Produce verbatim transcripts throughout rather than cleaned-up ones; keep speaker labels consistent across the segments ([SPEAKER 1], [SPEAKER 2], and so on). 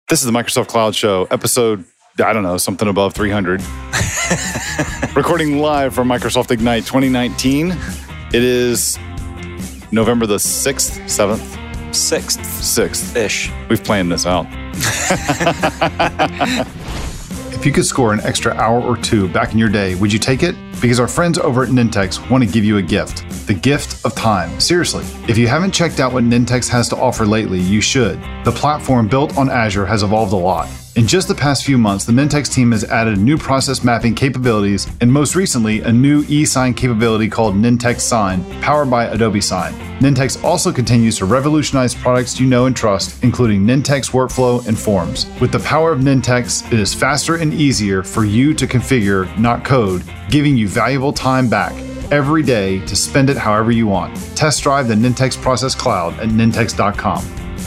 [SPEAKER 1] This is the Microsoft Cloud Show, episode, I don't know, something above three hundred. Recording live from Microsoft Ignite twenty nineteen. It is November the sixth, seventh?
[SPEAKER 2] sixth.
[SPEAKER 1] sixth-ish. We've planned this out. If you could score an extra hour or two back in your day, would you take it? Because our friends over at Nintex want to give you a gift. The gift of time. Seriously, if you haven't checked out what Nintex has to offer lately, you should. The platform built on Azure has evolved a lot. In just the past few months, the Nintex team has added new process mapping capabilities and most recently, a new e-sign capability called Nintex Sign, powered by Adobe Sign. Nintex also continues to revolutionize products you know and trust, including Nintex Workflow and Forms. With the power of Nintex, it is faster and easier for you to configure, not code, giving you valuable time back every day to spend it however you want. Test drive the Nintex Process Cloud at nintex dot com.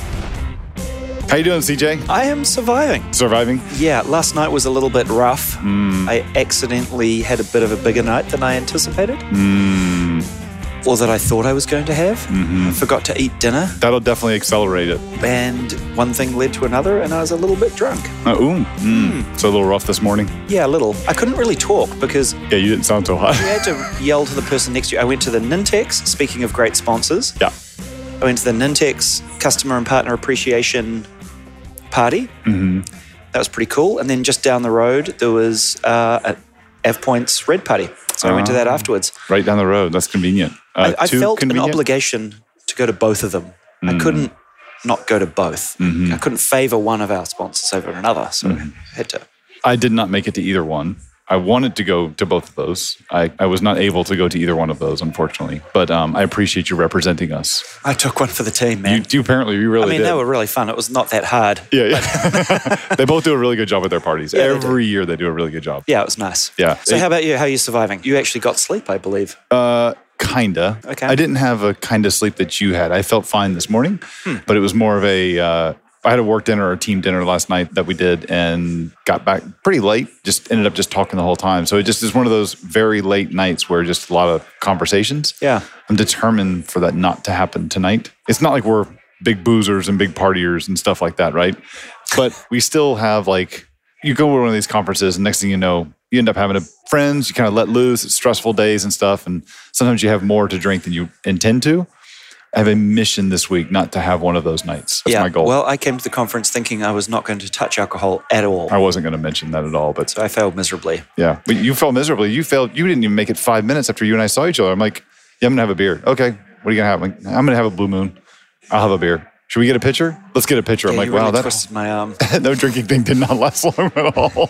[SPEAKER 1] How you doing, C J?
[SPEAKER 2] I am surviving.
[SPEAKER 1] Surviving?
[SPEAKER 2] Yeah, last night was a little bit rough.
[SPEAKER 1] Mm.
[SPEAKER 2] I accidentally had a bit of a bigger night than I anticipated.
[SPEAKER 1] Mm.
[SPEAKER 2] Or that I thought I was going to have.
[SPEAKER 1] Mm-hmm.
[SPEAKER 2] I forgot to eat dinner.
[SPEAKER 1] That'll definitely accelerate it.
[SPEAKER 2] And one thing led to another, and I was a little bit drunk.
[SPEAKER 1] Uh, ooh. Mm. So a little rough this morning?
[SPEAKER 2] Yeah, a little. I couldn't really talk because...
[SPEAKER 1] Yeah, you didn't sound so hot.
[SPEAKER 2] I had to yell to the person next to you. I went to the Nintex, speaking of great sponsors.
[SPEAKER 1] Yeah.
[SPEAKER 2] I went to the Nintex Customer and Partner Appreciation Party.
[SPEAKER 1] Mm-hmm.
[SPEAKER 2] That was pretty cool. And then just down the road, there was uh, a AvePoint's Red Party. So I went to that afterwards.
[SPEAKER 1] Right down the road. That's convenient. Uh,
[SPEAKER 2] I, I felt
[SPEAKER 1] convenient?
[SPEAKER 2] an obligation to go to both of them. Mm. I couldn't not go to both.
[SPEAKER 1] Mm-hmm.
[SPEAKER 2] I couldn't favor one of our sponsors over another. So
[SPEAKER 1] mm-hmm.
[SPEAKER 2] I had to.
[SPEAKER 1] I did not make it to either one. I wanted to go to both of those. I, I was not able to go to either one of those, unfortunately. But um, I appreciate you representing us.
[SPEAKER 2] I took one for the team, man.
[SPEAKER 1] You, you apparently, you really did.
[SPEAKER 2] I mean,
[SPEAKER 1] did.
[SPEAKER 2] they were really fun. It was not that hard.
[SPEAKER 1] Yeah, yeah. They both do a really good job at their parties.
[SPEAKER 2] Yeah,
[SPEAKER 1] Every year they do a really good job.
[SPEAKER 2] Yeah, it was nice.
[SPEAKER 1] Yeah.
[SPEAKER 2] So
[SPEAKER 1] it,
[SPEAKER 2] how about you? How are you surviving? You actually got sleep, I believe.
[SPEAKER 1] Uh, kinda.
[SPEAKER 2] Okay.
[SPEAKER 1] I didn't have a kind of sleep that you had. I felt fine this morning, hmm. but it was more of a... Uh, I had a work dinner or a team dinner last night that we did and got back pretty late. Just ended up just talking the whole time. So it just is one of those very late nights where just a lot of conversations.
[SPEAKER 2] Yeah.
[SPEAKER 1] I'm determined for that not to happen tonight. It's not like we're big boozers and big partiers and stuff like that, right? But we still have like, you go to one of these conferences and next thing you know, you end up having a, friends, you kind of let loose, it's stressful days and stuff. And sometimes you have more to drink than you intend to. I have a mission this week not to have one of those nights. That's
[SPEAKER 2] yeah,
[SPEAKER 1] my goal.
[SPEAKER 2] Well, I came to the conference thinking I was not going to touch alcohol at all.
[SPEAKER 1] I wasn't going to mention that at all, but
[SPEAKER 2] so I failed miserably.
[SPEAKER 1] Yeah, but you failed miserably. You failed. You didn't even make it five minutes after you and I saw each other. I'm like, yeah, I'm gonna have a beer. Okay, what are you gonna have? I'm, like, I'm gonna have a Blue Moon. I'll have a beer. Should we get a pitcher? Let's get a pitcher.
[SPEAKER 2] Yeah,
[SPEAKER 1] I'm like,
[SPEAKER 2] you
[SPEAKER 1] wow,
[SPEAKER 2] really
[SPEAKER 1] that
[SPEAKER 2] twisted my arm.
[SPEAKER 1] No drinking thing did not last long at all.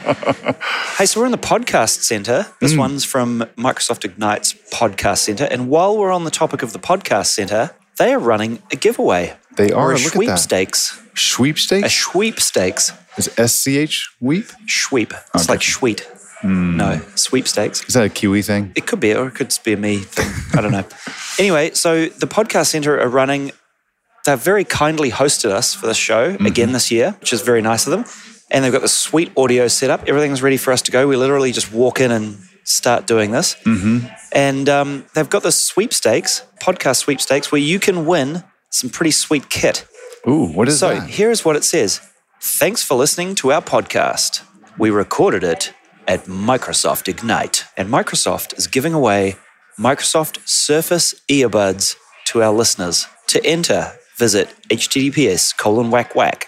[SPEAKER 2] Hey, so we're in the podcast center. This mm. one's from Microsoft Ignite's podcast center, and while we're on the topic of the podcast center, they are running a giveaway.
[SPEAKER 1] They are.
[SPEAKER 2] Or a
[SPEAKER 1] Look
[SPEAKER 2] sweepstakes.
[SPEAKER 1] At that. Sweepstakes?
[SPEAKER 2] A sweepstakes.
[SPEAKER 1] Is it S C H weep?
[SPEAKER 2] Sweep. It's
[SPEAKER 1] okay.
[SPEAKER 2] like sweet. Mm. No, sweepstakes.
[SPEAKER 1] Is that a Kiwi thing?
[SPEAKER 2] It could be, or it could just be a me thing. I don't know. Anyway, so the podcast center are running. They've very kindly hosted us for this show mm-hmm. again this year, which is very nice of them. And they've got this sweet audio set up. Everything's ready for us to go. We literally just walk in and start doing this.
[SPEAKER 1] Mm-hmm.
[SPEAKER 2] And um, they've got this sweepstakes, podcast sweepstakes, where you can win some pretty sweet kit.
[SPEAKER 1] Ooh, what is
[SPEAKER 2] so
[SPEAKER 1] that?
[SPEAKER 2] So here's what it says. Thanks for listening to our podcast. We recorded it at Microsoft Ignite. And Microsoft is giving away Microsoft Surface earbuds to our listeners. To enter, visit https colon whack whack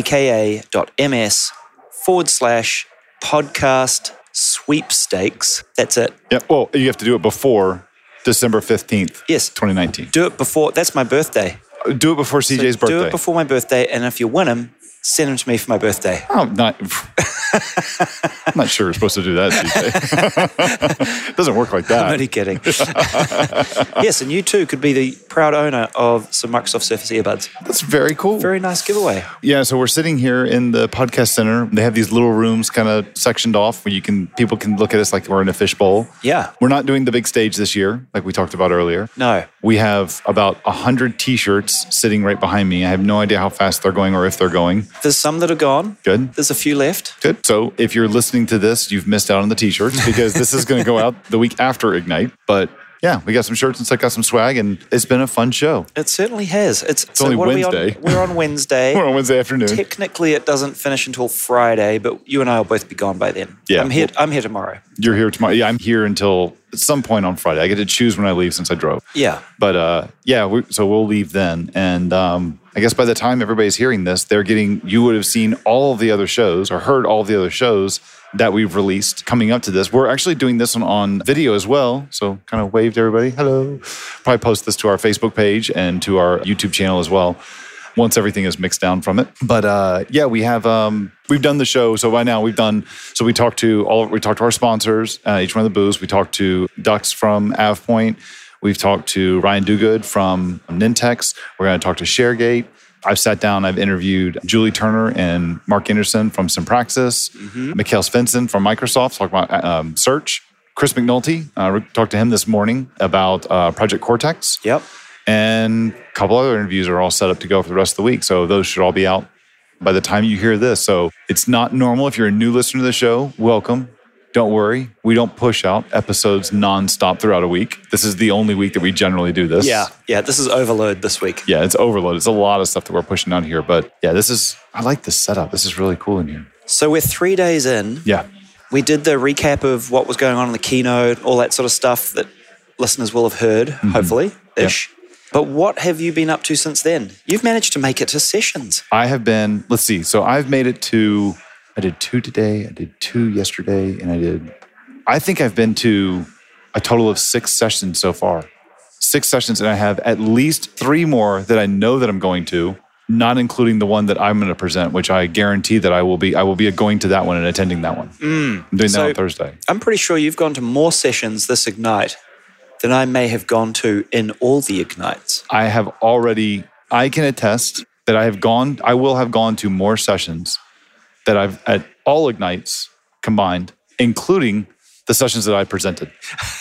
[SPEAKER 2] aka.ms forward slash podcast sweepstakes. That's it.
[SPEAKER 1] Yeah. Well, you have to do it before December fifteenth.
[SPEAKER 2] Yes.
[SPEAKER 1] twenty nineteen.
[SPEAKER 2] Do it before. That's my birthday.
[SPEAKER 1] Do it before C J's
[SPEAKER 2] so
[SPEAKER 1] birthday.
[SPEAKER 2] Do it before my birthday, and if you win them, send them to me for my birthday.
[SPEAKER 1] Oh, not. I'm not sure we're supposed to do that, C J. It doesn't work like that.
[SPEAKER 2] I'm only kidding. Yes, and you too could be the proud owner of some Microsoft Surface earbuds.
[SPEAKER 1] That's very cool.
[SPEAKER 2] Very nice giveaway.
[SPEAKER 1] Yeah, so we're sitting here in the podcast center. They have these little rooms kind of sectioned off where you can people can look at us like we're in a fishbowl.
[SPEAKER 2] Yeah.
[SPEAKER 1] We're not doing the big stage this year, like we talked about earlier.
[SPEAKER 2] No.
[SPEAKER 1] We have about one hundred T-shirts sitting right behind me. I have no idea how fast they're going or if they're going.
[SPEAKER 2] There's some that are gone.
[SPEAKER 1] Good.
[SPEAKER 2] There's a few left.
[SPEAKER 1] Good. So if you're listening to this, you've missed out on the T-shirts because this is going to go out the week after Ignite. But Yeah, we got some shirts and stuff, got some swag, and it's been a fun show.
[SPEAKER 2] It certainly has. It's,
[SPEAKER 1] it's so only Wednesday.
[SPEAKER 2] We on? We're on Wednesday.
[SPEAKER 1] We're on Wednesday afternoon.
[SPEAKER 2] Technically, it doesn't finish until Friday, but you and I will both be gone by then.
[SPEAKER 1] Yeah,
[SPEAKER 2] I'm here.
[SPEAKER 1] well,
[SPEAKER 2] I'm here tomorrow.
[SPEAKER 1] You're here tomorrow. Yeah, I'm here until at some point on Friday. I get to choose when I leave since I drove.
[SPEAKER 2] Yeah.
[SPEAKER 1] But uh, yeah, we, so we'll leave then. And um, I guess by the time everybody's hearing this, they're getting, you would have seen all of the other shows or heard all of the other shows that we've released coming up to this. We're actually doing this one on video as well. So kind of wave to everybody. Hello. Probably post this to our Facebook page and to our YouTube channel as well, once everything is mixed down from it. But uh, yeah, we have, um, we've done the show. So by now we've done, so we talked to all, we talked to our sponsors, uh, each one of the booths. We talked to Dux from AvePoint. We've talked to Ryan Dugood from Nintex. We're going to talk to ShareGate. I've sat down, I've interviewed Julie Turner and Mark Anderson from Simpraxis, mm-hmm. Mikhail Svensson from Microsoft, talk about um, search. Chris McNulty, uh, we talked to him this morning about uh, Project Cortex.
[SPEAKER 2] Yep.
[SPEAKER 1] And a couple other interviews are all set up to go for the rest of the week. So those should all be out by the time you hear this. So it's not normal. If you're a new listener to the show, welcome. Don't worry. We don't push out episodes nonstop throughout a week. This is the only week that we generally do this.
[SPEAKER 2] Yeah. Yeah. This is overload this week.
[SPEAKER 1] Yeah, it's overload. It's a lot of stuff that we're pushing out here. But yeah, this is, I like this setup. This is really cool in here.
[SPEAKER 2] So we're three days in.
[SPEAKER 1] Yeah.
[SPEAKER 2] We did the recap of what was going on in the keynote, all that sort of stuff that listeners will have heard, mm-hmm. hopefully, ish. Yeah. But what have you been up to since then? You've managed to make it to sessions.
[SPEAKER 1] I have been, let's see. So I've made it to, I did two today, I did two yesterday, and I did, I think I've been to a total of six sessions so far. Six sessions, and I have at least three more that I know that I'm going to, not including the one that I'm going to present, which I guarantee that I will be, I will be going to that one and attending that one.
[SPEAKER 2] Mm.
[SPEAKER 1] I'm doing
[SPEAKER 2] so
[SPEAKER 1] that on Thursday.
[SPEAKER 2] I'm pretty sure you've gone to more sessions this Ignite than I may have gone to in all the Ignites.
[SPEAKER 1] I have already, I can attest that I have gone, I will have gone to more sessions that I've, at all Ignites combined, including the sessions that I presented.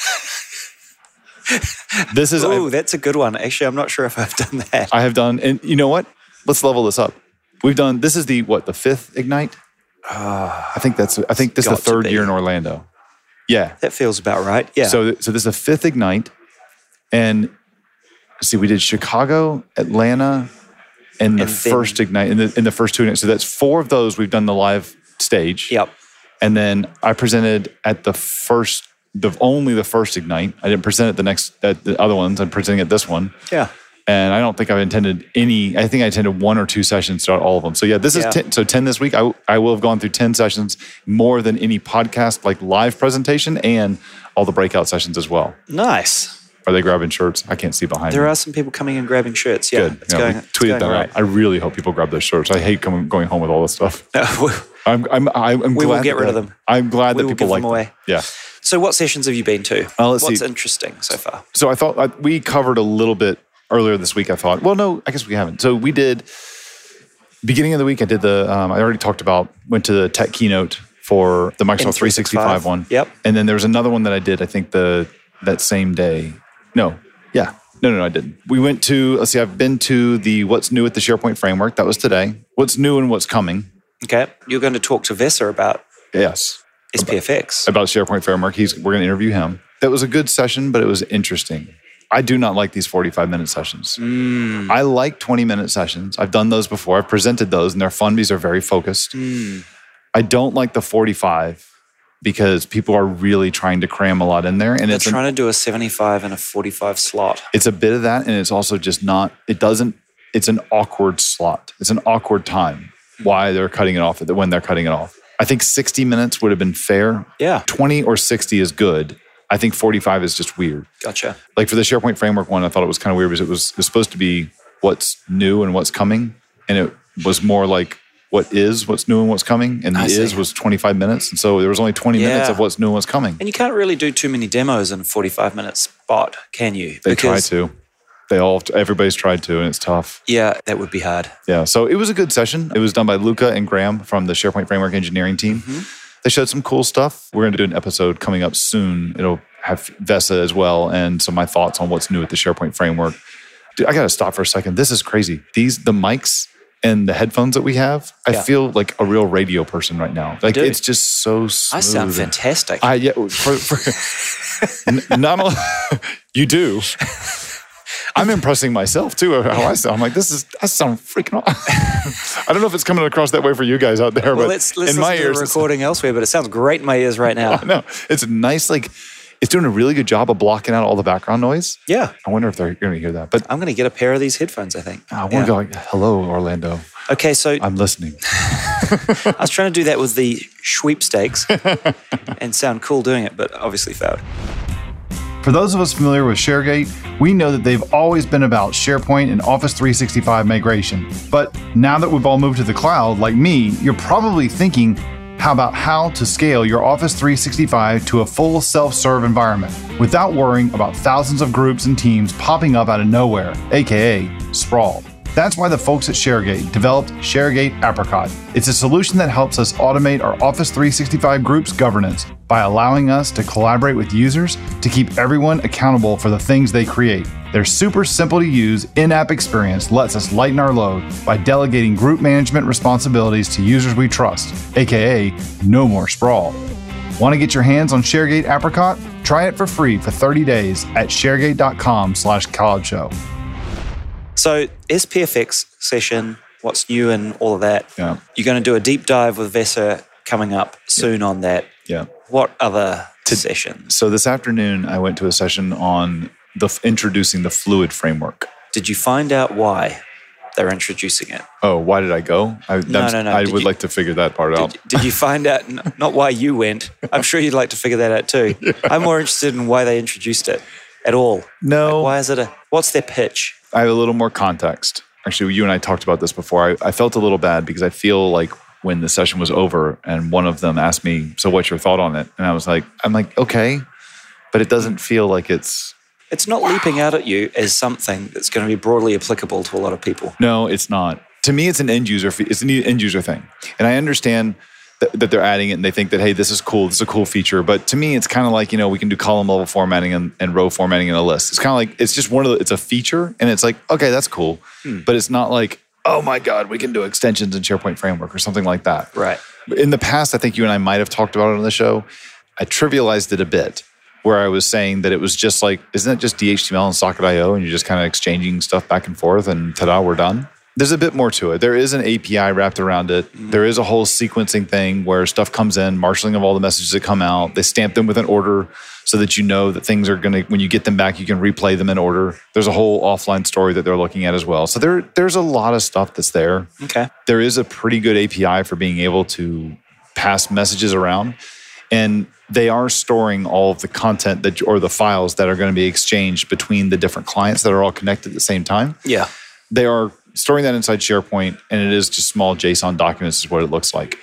[SPEAKER 1] This is...
[SPEAKER 2] Oh, that's a good one. Actually, I'm not sure if I've done that.
[SPEAKER 1] I have done, and you know what? Let's level this up. We've done, this is the, what, the fifth Ignite? Uh, I think that's, I think this is the third year in Orlando. Yeah.
[SPEAKER 2] That feels about right. Yeah.
[SPEAKER 1] So, so this is the fifth Ignite. And let's see, we did Chicago, Atlanta, and the and first then, Ignite, in the, in the first two Ignites. So that's four of those we've done the live stage.
[SPEAKER 2] Yep.
[SPEAKER 1] And then I presented at the first, the only the first Ignite. I didn't present at the next, at the other ones. I'm presenting at this one.
[SPEAKER 2] Yeah.
[SPEAKER 1] And I don't think I've attended any, I think I attended one or two sessions throughout all of them. So yeah, this yeah. is ten, so ten this week. I, I will have gone through ten sessions, more than any podcast, like live presentation, and all the breakout sessions as well.
[SPEAKER 2] Nice.
[SPEAKER 1] Are they grabbing shirts? I can't see behind
[SPEAKER 2] There
[SPEAKER 1] me.
[SPEAKER 2] are some people coming and grabbing shirts. Yeah,
[SPEAKER 1] Good.
[SPEAKER 2] it's
[SPEAKER 1] yeah,
[SPEAKER 2] going,
[SPEAKER 1] we
[SPEAKER 2] it's
[SPEAKER 1] tweeted
[SPEAKER 2] going
[SPEAKER 1] that
[SPEAKER 2] right.
[SPEAKER 1] out. I really hope people grab those shirts. I hate coming, going home with all this stuff. I'm, I'm, I'm, I'm
[SPEAKER 2] we
[SPEAKER 1] glad
[SPEAKER 2] will get
[SPEAKER 1] that,
[SPEAKER 2] rid of them.
[SPEAKER 1] I'm glad
[SPEAKER 2] we
[SPEAKER 1] that
[SPEAKER 2] will
[SPEAKER 1] people
[SPEAKER 2] give
[SPEAKER 1] like
[SPEAKER 2] them away.
[SPEAKER 1] them. Yeah.
[SPEAKER 2] So what sessions have you been to?
[SPEAKER 1] Uh, let's
[SPEAKER 2] What's
[SPEAKER 1] see.
[SPEAKER 2] interesting so far?
[SPEAKER 1] So I thought uh, we covered a little bit earlier this week. I thought, well, no, I guess we haven't. So we did, beginning of the week, I did the, um, I already talked about, went to the tech keynote for the Microsoft three sixty-five one.
[SPEAKER 2] Yep.
[SPEAKER 1] And then there was another one that I did, I think the that same day. No, yeah. No, no, no, I didn't. We went to, let's see, I've been to the What's New with the SharePoint Framework. That was today. What's new and what's coming.
[SPEAKER 2] Okay. You're going to talk to Vesa about
[SPEAKER 1] yes.
[SPEAKER 2] S P F X.
[SPEAKER 1] About, about SharePoint Framework. He's, we're going to interview him. That was a good session, but it was interesting. I do not like these forty-five minute sessions.
[SPEAKER 2] Mm.
[SPEAKER 1] I like twenty minute sessions. I've done those before. I've presented those, and they're fun because they're very focused.
[SPEAKER 2] Mm.
[SPEAKER 1] I don't like the forty-five because people are really trying to cram a lot in there. And
[SPEAKER 2] They're
[SPEAKER 1] it's
[SPEAKER 2] trying
[SPEAKER 1] an,
[SPEAKER 2] to do a seventy-five and a forty-five slot.
[SPEAKER 1] It's a bit of that, and it's also just not, it doesn't, it's an awkward slot. It's an awkward time why they're cutting it off, when they're cutting it off. I think sixty minutes would have been fair.
[SPEAKER 2] Yeah.
[SPEAKER 1] twenty or sixty is good. I think forty-five is just weird.
[SPEAKER 2] Gotcha.
[SPEAKER 1] Like for the SharePoint Framework one, I thought it was kind of weird because it was, it was supposed to be what's new and what's coming. And it was more like what is, what's new and what's coming. And the is was twenty-five minutes. And so there was only twenty
[SPEAKER 2] yeah.
[SPEAKER 1] minutes of what's new and what's coming.
[SPEAKER 2] And you can't really do too many demos in a forty-five minute spot, can you?
[SPEAKER 1] They try to. They all, everybody's tried to, and it's tough.
[SPEAKER 2] Yeah, that would be hard.
[SPEAKER 1] Yeah. So it was a good session. It was done by Luca and Graham from the SharePoint Framework engineering team. Mm-hmm. They showed some cool stuff. We're going to do an episode coming up soon. It'll have Vesa as well, and some of my thoughts on what's new with the SharePoint Framework. Dude, I got to stop for a second. This is crazy. These, the mics and the headphones that we have, I yeah. feel like a real radio person right now. Like it's just so smooth.
[SPEAKER 2] I sound fantastic.
[SPEAKER 1] I yeah. For, for, not only, You do. I'm impressing myself too of how I sound. I'm like, this is, I sound freaking awesome. I don't know if it's coming across that way for you guys out there,
[SPEAKER 2] well,
[SPEAKER 1] but
[SPEAKER 2] let's, let's
[SPEAKER 1] in my
[SPEAKER 2] listen
[SPEAKER 1] ears,
[SPEAKER 2] to the recording elsewhere, but it sounds great in my ears right now.
[SPEAKER 1] No, it's nice. Like, it's doing a really good job of blocking out all the background noise.
[SPEAKER 2] Yeah.
[SPEAKER 1] I wonder if they're going to hear that. But
[SPEAKER 2] I'm going to get a pair of these headphones, I think.
[SPEAKER 1] I want
[SPEAKER 2] yeah.
[SPEAKER 1] to go like, hello, Orlando.
[SPEAKER 2] Okay, so
[SPEAKER 1] I'm listening.
[SPEAKER 2] I was trying to do that with the sweepstakes and sound cool doing it, but obviously failed.
[SPEAKER 1] For those of us familiar with ShareGate, we know that they've always been about SharePoint and Office three sixty-five migration. But now that we've all moved to the cloud, like me, you're probably thinking, how about how to scale your Office three sixty-five to a full self-serve environment without worrying about thousands of groups and teams popping up out of nowhere, aka sprawl. That's why the folks at ShareGate developed ShareGate Apricot. It's a solution that helps us automate our Office three sixty-five groups governance by allowing us to collaborate with users to keep everyone accountable for the things they create. Their super simple to use in-app experience lets us lighten our load by delegating group management responsibilities to users we trust, aka no more sprawl. Want to get your hands on ShareGate Apricot? Try it for free for thirty days at sharegate.com slash college show.
[SPEAKER 2] So S P F X session, what's new and all of that.
[SPEAKER 1] Yeah.
[SPEAKER 2] You're going to do a deep dive with Vesa coming up soon yeah. on that.
[SPEAKER 1] Yeah.
[SPEAKER 2] What other to, sessions?
[SPEAKER 1] So this afternoon, I went to a session on the introducing the Fluid framework.
[SPEAKER 2] Did you find out why they're introducing it?
[SPEAKER 1] Oh, why did I go? I,
[SPEAKER 2] no, no, no.
[SPEAKER 1] I
[SPEAKER 2] did
[SPEAKER 1] would
[SPEAKER 2] you,
[SPEAKER 1] like to figure that part
[SPEAKER 2] did,
[SPEAKER 1] out.
[SPEAKER 2] Did you find out, not why you went, I'm sure you'd like to figure that out too. Yeah. I'm more interested in why they introduced it at all.
[SPEAKER 1] No.
[SPEAKER 2] Like, why is it a, what's their pitch?
[SPEAKER 1] I have a little more context. Actually, you and I talked about this before. I, I felt a little bad because I feel like when the session was over and one of them asked me, so what's your thought on it? And I was like, I'm like, okay, but it doesn't feel like it's...
[SPEAKER 2] It's not leaping out at you as something that's going to be broadly applicable to a lot of people.
[SPEAKER 1] No, it's not. To me, it's an end user, it's an end user thing. And I understand that, that they're adding it and they think that, hey, this is cool, this is a cool feature. But to me, it's kind of like, you know, we can do column level formatting and, and row formatting in a list. It's kind of like, it's just one of the, it's a feature and it's like, okay, that's cool. Hmm. But it's not like, oh my God, we can do extensions in SharePoint Framework or something like that.
[SPEAKER 2] Right.
[SPEAKER 1] In the past, I think you and I might have talked about it on the show. I trivialized it a bit where I was saying that it was just like, isn't it just D H T M L and Socket dot I O and you're just kind of exchanging stuff back and forth and ta-da, we're done? There's a bit more to it. There is an A P I wrapped around it. Mm-hmm. There is a whole sequencing thing where stuff comes in, marshaling of all the messages that come out. They stamp them with an order so that you know that things are going to, when you get them back, you can replay them in order. There's a whole offline story that they're looking at as well. So there, there's a lot of stuff that's there.
[SPEAKER 2] Okay.
[SPEAKER 1] There is a pretty good A P I for being able to pass messages around. And they are storing all of the content that, or the files that are going to be exchanged between the different clients that are all connected at the same time.
[SPEAKER 2] Yeah.
[SPEAKER 1] They are storing that inside SharePoint, and it is just small JSON documents is what it looks like.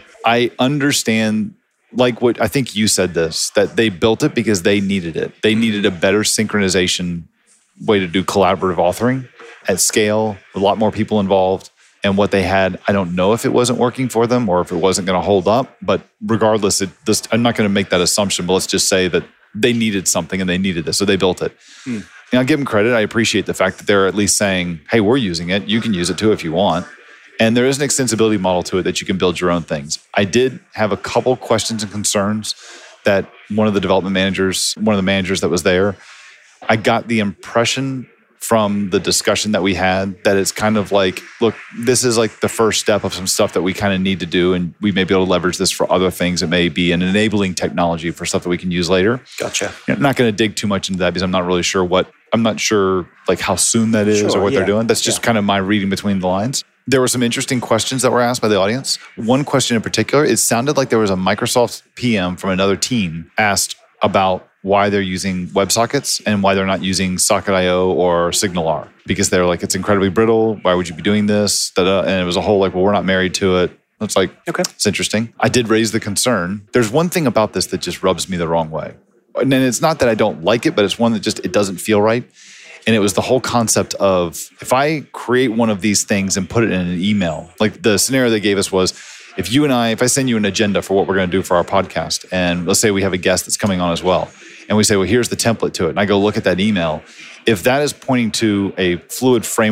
[SPEAKER 1] I understand, like what I think you said this, that they built it because they needed it. They needed a better synchronization way to do collaborative authoring at scale, a lot more people involved. And what they had, I don't know if it wasn't working for them or if it wasn't going to hold up. But regardless, it, this, I'm not going to make that assumption, but let's just say that they needed something and they needed this, so they built it. Hmm. And I'll give them credit. I appreciate the fact that they're at least saying, hey, we're using it. You can use it too if you want. And there is an extensibility model to it that you can build your own things. I did have a couple questions and concerns that one of the development managers, one of the managers that was there, I got the impression from the discussion that we had that it's kind of like, look, this is like the first step of some stuff that we kind of need to do, and we may be able to leverage this for other things. It may be an enabling technology for stuff that we can use later.
[SPEAKER 2] Gotcha.
[SPEAKER 1] I'm not going to dig too much into that because I'm not really sure what, I'm not sure like how soon that is
[SPEAKER 2] sure,
[SPEAKER 1] or what
[SPEAKER 2] yeah.
[SPEAKER 1] they're doing. That's just yeah. kind of my reading between the lines. There were some interesting questions that were asked by the audience. One question in particular, it sounded like there was a Microsoft P M from another team asked about why they're using WebSockets and why they're not using Socket dot I O or SignalR. Because they're like, it's incredibly brittle. Why would you be doing this? Da-da. And it was a whole like, well, we're not married to it. It's like, okay, it's interesting. I did raise the concern. There's one thing about this that just rubs me the wrong way. And it's not that I don't like it, but it's one that just, it doesn't feel right. And it was the whole concept of, if I create one of these things and put it in an email, like the scenario they gave us was, if you and I, if I send you an agenda for what we're going to do for our podcast, and let's say we have a guest that's coming on as well, and we say, well, here's the template to it, and I go look at that email, if that is pointing to a Fluid framework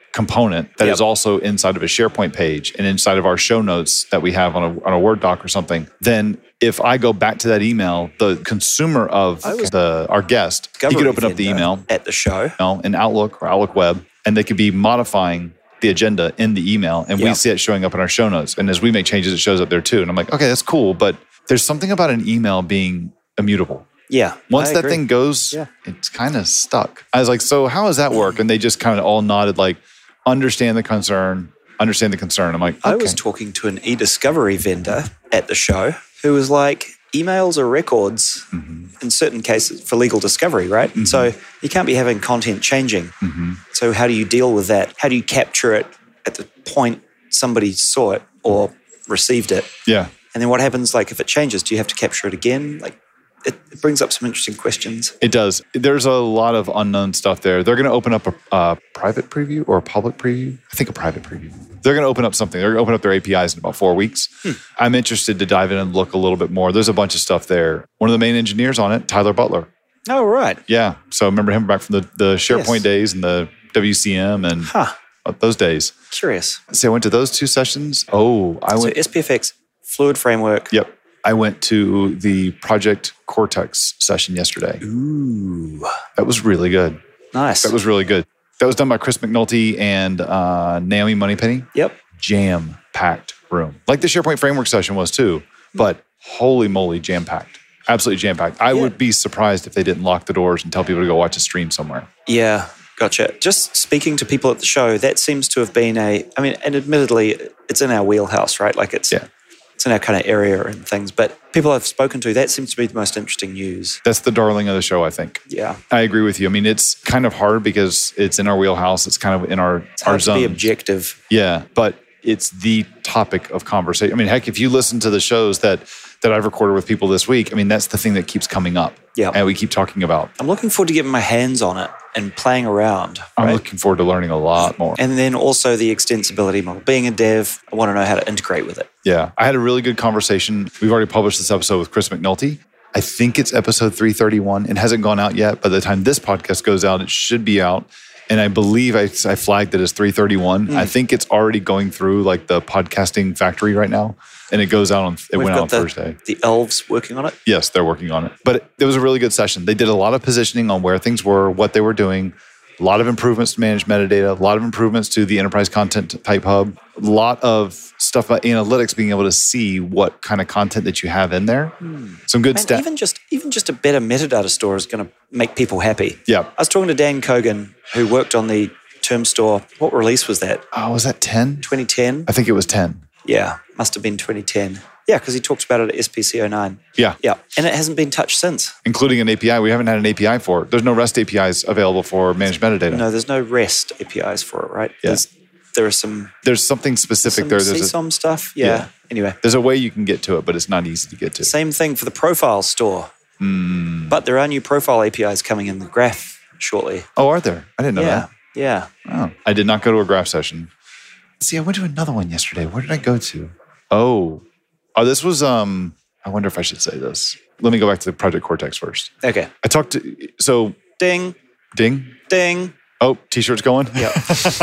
[SPEAKER 1] component that
[SPEAKER 2] Yep.
[SPEAKER 1] is also inside of a SharePoint page and inside of our show notes that we have on a, on a Word doc or something, then if I go back to that email, the consumer of
[SPEAKER 2] was-
[SPEAKER 1] the our guest, he could open up the
[SPEAKER 2] Vendor
[SPEAKER 1] email
[SPEAKER 2] at the show.
[SPEAKER 1] you know, in Outlook or Outlook Web, and they could be modifying the agenda in the email, and we
[SPEAKER 2] Yeah.
[SPEAKER 1] see it showing up in our show notes. And as we make changes, it shows up there too. And I'm like, okay, that's cool, but there's something about an email being immutable.
[SPEAKER 2] Yeah.
[SPEAKER 1] Once
[SPEAKER 2] I
[SPEAKER 1] that
[SPEAKER 2] agree.
[SPEAKER 1] thing goes,
[SPEAKER 2] Yeah.
[SPEAKER 1] it's kind of stuck. I was like, so how does that work? And they just kind of all nodded like, understand the concern, understand the concern. I'm like, okay.
[SPEAKER 2] I was talking to an e-discovery vendor at the show who was like, emails are records
[SPEAKER 1] Mm-hmm.
[SPEAKER 2] in certain cases for legal discovery, right? And so you can't be having content changing.
[SPEAKER 1] Mm-hmm.
[SPEAKER 2] So how do you deal with that? How do you capture it at the point somebody saw it or received it?
[SPEAKER 1] Yeah.
[SPEAKER 2] And then what happens, like, if it changes, do you have to capture it again? Like, it, it brings up some interesting questions.
[SPEAKER 1] It does. There's a lot of unknown stuff there. They're going to open up a, a private preview or a public preview. I think a private preview. They're going to open up something. They're going to open up their A P Is in about four weeks. Hmm. I'm interested to dive in and look a little bit more. There's a bunch of stuff there. One of the main engineers on it, Tyler Butler.
[SPEAKER 2] Oh, right.
[SPEAKER 1] Yeah. So remember him back from the, the SharePoint
[SPEAKER 2] Yes.
[SPEAKER 1] days and the W C M and
[SPEAKER 2] Huh.
[SPEAKER 1] those days.
[SPEAKER 2] Curious.
[SPEAKER 1] So I went to those two sessions. Oh, I
[SPEAKER 2] So
[SPEAKER 1] went.
[SPEAKER 2] S P F X, Fluid Framework.
[SPEAKER 1] Yep. I went to the Project Cortex session yesterday.
[SPEAKER 2] Ooh.
[SPEAKER 1] That was really good.
[SPEAKER 2] Nice.
[SPEAKER 1] That was really good. That was done by Chris McNulty and uh, Naomi Moneypenny.
[SPEAKER 2] Yep.
[SPEAKER 1] Jam-packed room. Like the SharePoint Framework session was too, but holy moly, jam-packed. Absolutely jam-packed. I
[SPEAKER 2] Yeah.
[SPEAKER 1] would be surprised if they didn't lock the doors and tell people to go watch a stream somewhere.
[SPEAKER 2] Yeah, gotcha. Just speaking to people at the show, that seems to have been a, I mean, and admittedly, it's in our wheelhouse, right? Like it's,
[SPEAKER 1] Yeah.
[SPEAKER 2] it's in our kind of area and things, but people I've spoken to, that seems to be the most interesting news.
[SPEAKER 1] That's the darling of the show, I think.
[SPEAKER 2] Yeah.
[SPEAKER 1] I agree with you. I mean, it's kind of hard because it's in our wheelhouse. It's kind of in our,
[SPEAKER 2] It's
[SPEAKER 1] our
[SPEAKER 2] hard to
[SPEAKER 1] zone.
[SPEAKER 2] be objective.
[SPEAKER 1] Yeah, but it's the topic of conversation. I mean, heck, if you listen to the shows that that I've recorded with people this week, I mean, that's the thing that keeps coming up.
[SPEAKER 2] Yeah.
[SPEAKER 1] And we keep talking about.
[SPEAKER 2] I'm looking forward to getting my hands on it and playing around.
[SPEAKER 1] I'm
[SPEAKER 2] right?
[SPEAKER 1] looking forward to learning a lot more.
[SPEAKER 2] And then also the extensibility model. Being a dev, I want to know how to integrate with it.
[SPEAKER 1] Yeah. I had a really good conversation. We've already published this episode with Chris McNulty. I think it's episode three thirty-one. It hasn't gone out yet. By the time this podcast goes out, it should be out. And I believe I, I flagged it as three thirty-one. Mm. I think it's already going through like the podcasting factory right now. And it goes out on, it
[SPEAKER 2] We've
[SPEAKER 1] went
[SPEAKER 2] got
[SPEAKER 1] out on
[SPEAKER 2] the,
[SPEAKER 1] Thursday.
[SPEAKER 2] The elves working on it.
[SPEAKER 1] Yes, they're working on it. But it, it was a really good session. They did a lot of positioning on where things were, what they were doing, a lot of improvements to manage metadata, a lot of improvements to the enterprise content type hub, a lot of stuff about analytics, being able to see what kind of content that you have in there. Hmm. Some good
[SPEAKER 2] And
[SPEAKER 1] stuff.
[SPEAKER 2] even just even just a better metadata store is going to make people happy.
[SPEAKER 1] Yeah.
[SPEAKER 2] I was talking to Dan Kogan, who worked on the term store. What release was that?
[SPEAKER 1] Oh, was that ten?
[SPEAKER 2] twenty ten?
[SPEAKER 1] I think it was ten.
[SPEAKER 2] Yeah, must have been twenty ten. Yeah, because he talked about it at S P C oh nine.
[SPEAKER 1] Yeah.
[SPEAKER 2] Yeah, and it hasn't been touched since.
[SPEAKER 1] Including an A P I. We haven't had an A P I for it. There's no REST A P Is available for managed metadata.
[SPEAKER 2] No, there's no REST A P Is for it, right?
[SPEAKER 1] Yeah.
[SPEAKER 2] There's, there are some,
[SPEAKER 1] There's something specific
[SPEAKER 2] some
[SPEAKER 1] there. There's a,
[SPEAKER 2] C SOM stuff. Yeah.
[SPEAKER 1] Yeah.
[SPEAKER 2] Anyway,
[SPEAKER 1] there's a way you can get to it, but it's not easy to get to.
[SPEAKER 2] same thing for the profile store.
[SPEAKER 1] Mm.
[SPEAKER 2] But there are new profile A P Is coming in the graph shortly.
[SPEAKER 1] Oh, are there? I didn't know
[SPEAKER 2] yeah,
[SPEAKER 1] that.
[SPEAKER 2] yeah.
[SPEAKER 1] Oh, I did not go to a graph session. See, I went to another one yesterday. Where did I go to? Oh, oh, this was, um, I wonder if I should say this. Let me go back to the Project Cortex first.
[SPEAKER 2] Okay.
[SPEAKER 1] I talked to, so
[SPEAKER 2] Ding,
[SPEAKER 1] ding.
[SPEAKER 2] ding.
[SPEAKER 1] Oh, t-shirt's going?
[SPEAKER 2] Yeah.